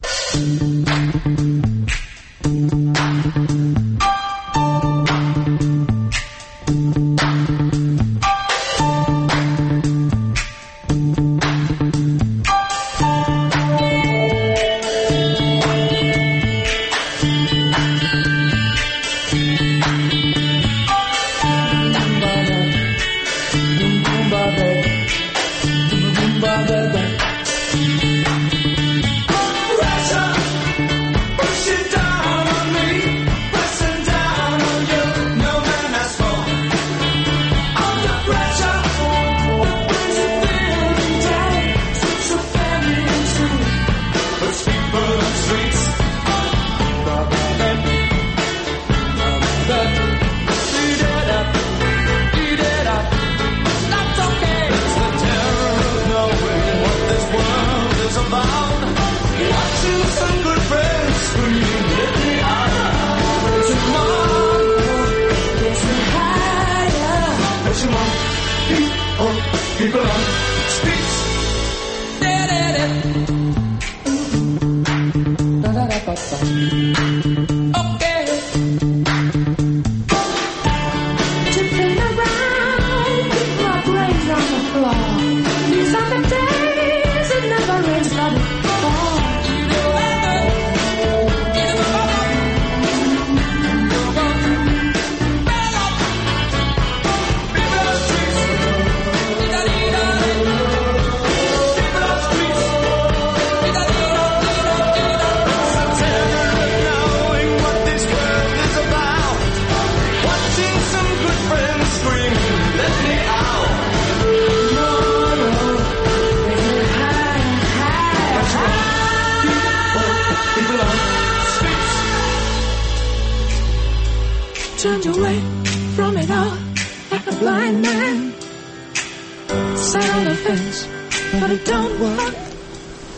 Turned away from it all like a blind man. Sat on the fence, but it don't work.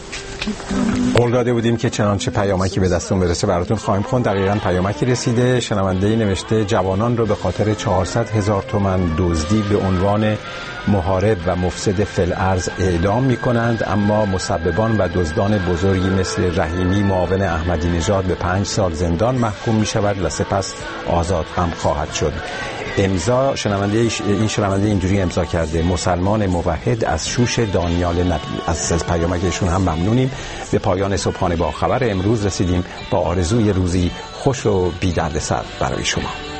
قول داده بودیم که چنانچه پیامکی به دستون برسه براتون خواهیم خوند. دقیقاً پیامکی رسیده. شنونده‌ای نوشته جوانان رو به خاطر چهارصد هزار تومان دزدی به عنوان محارب و مفسد فی‌الارض اعدام می‌کنند، اما مسببان و دزدان بزرگی مثل رحیمی معاون احمدی نژاد به پنج سال زندان محکوم می‌شود و سپس آزاد هم خواهد شد. امضا شنونده این شنونده اینجوری امضا کرده: مسلمان موحد از شوش دانیال نبی. از پیامکشون هم ممنونیم. به پایان صبحانه با خبر امروز رسیدیم با آرزوی روزی خوش و بی دردسر برای شما.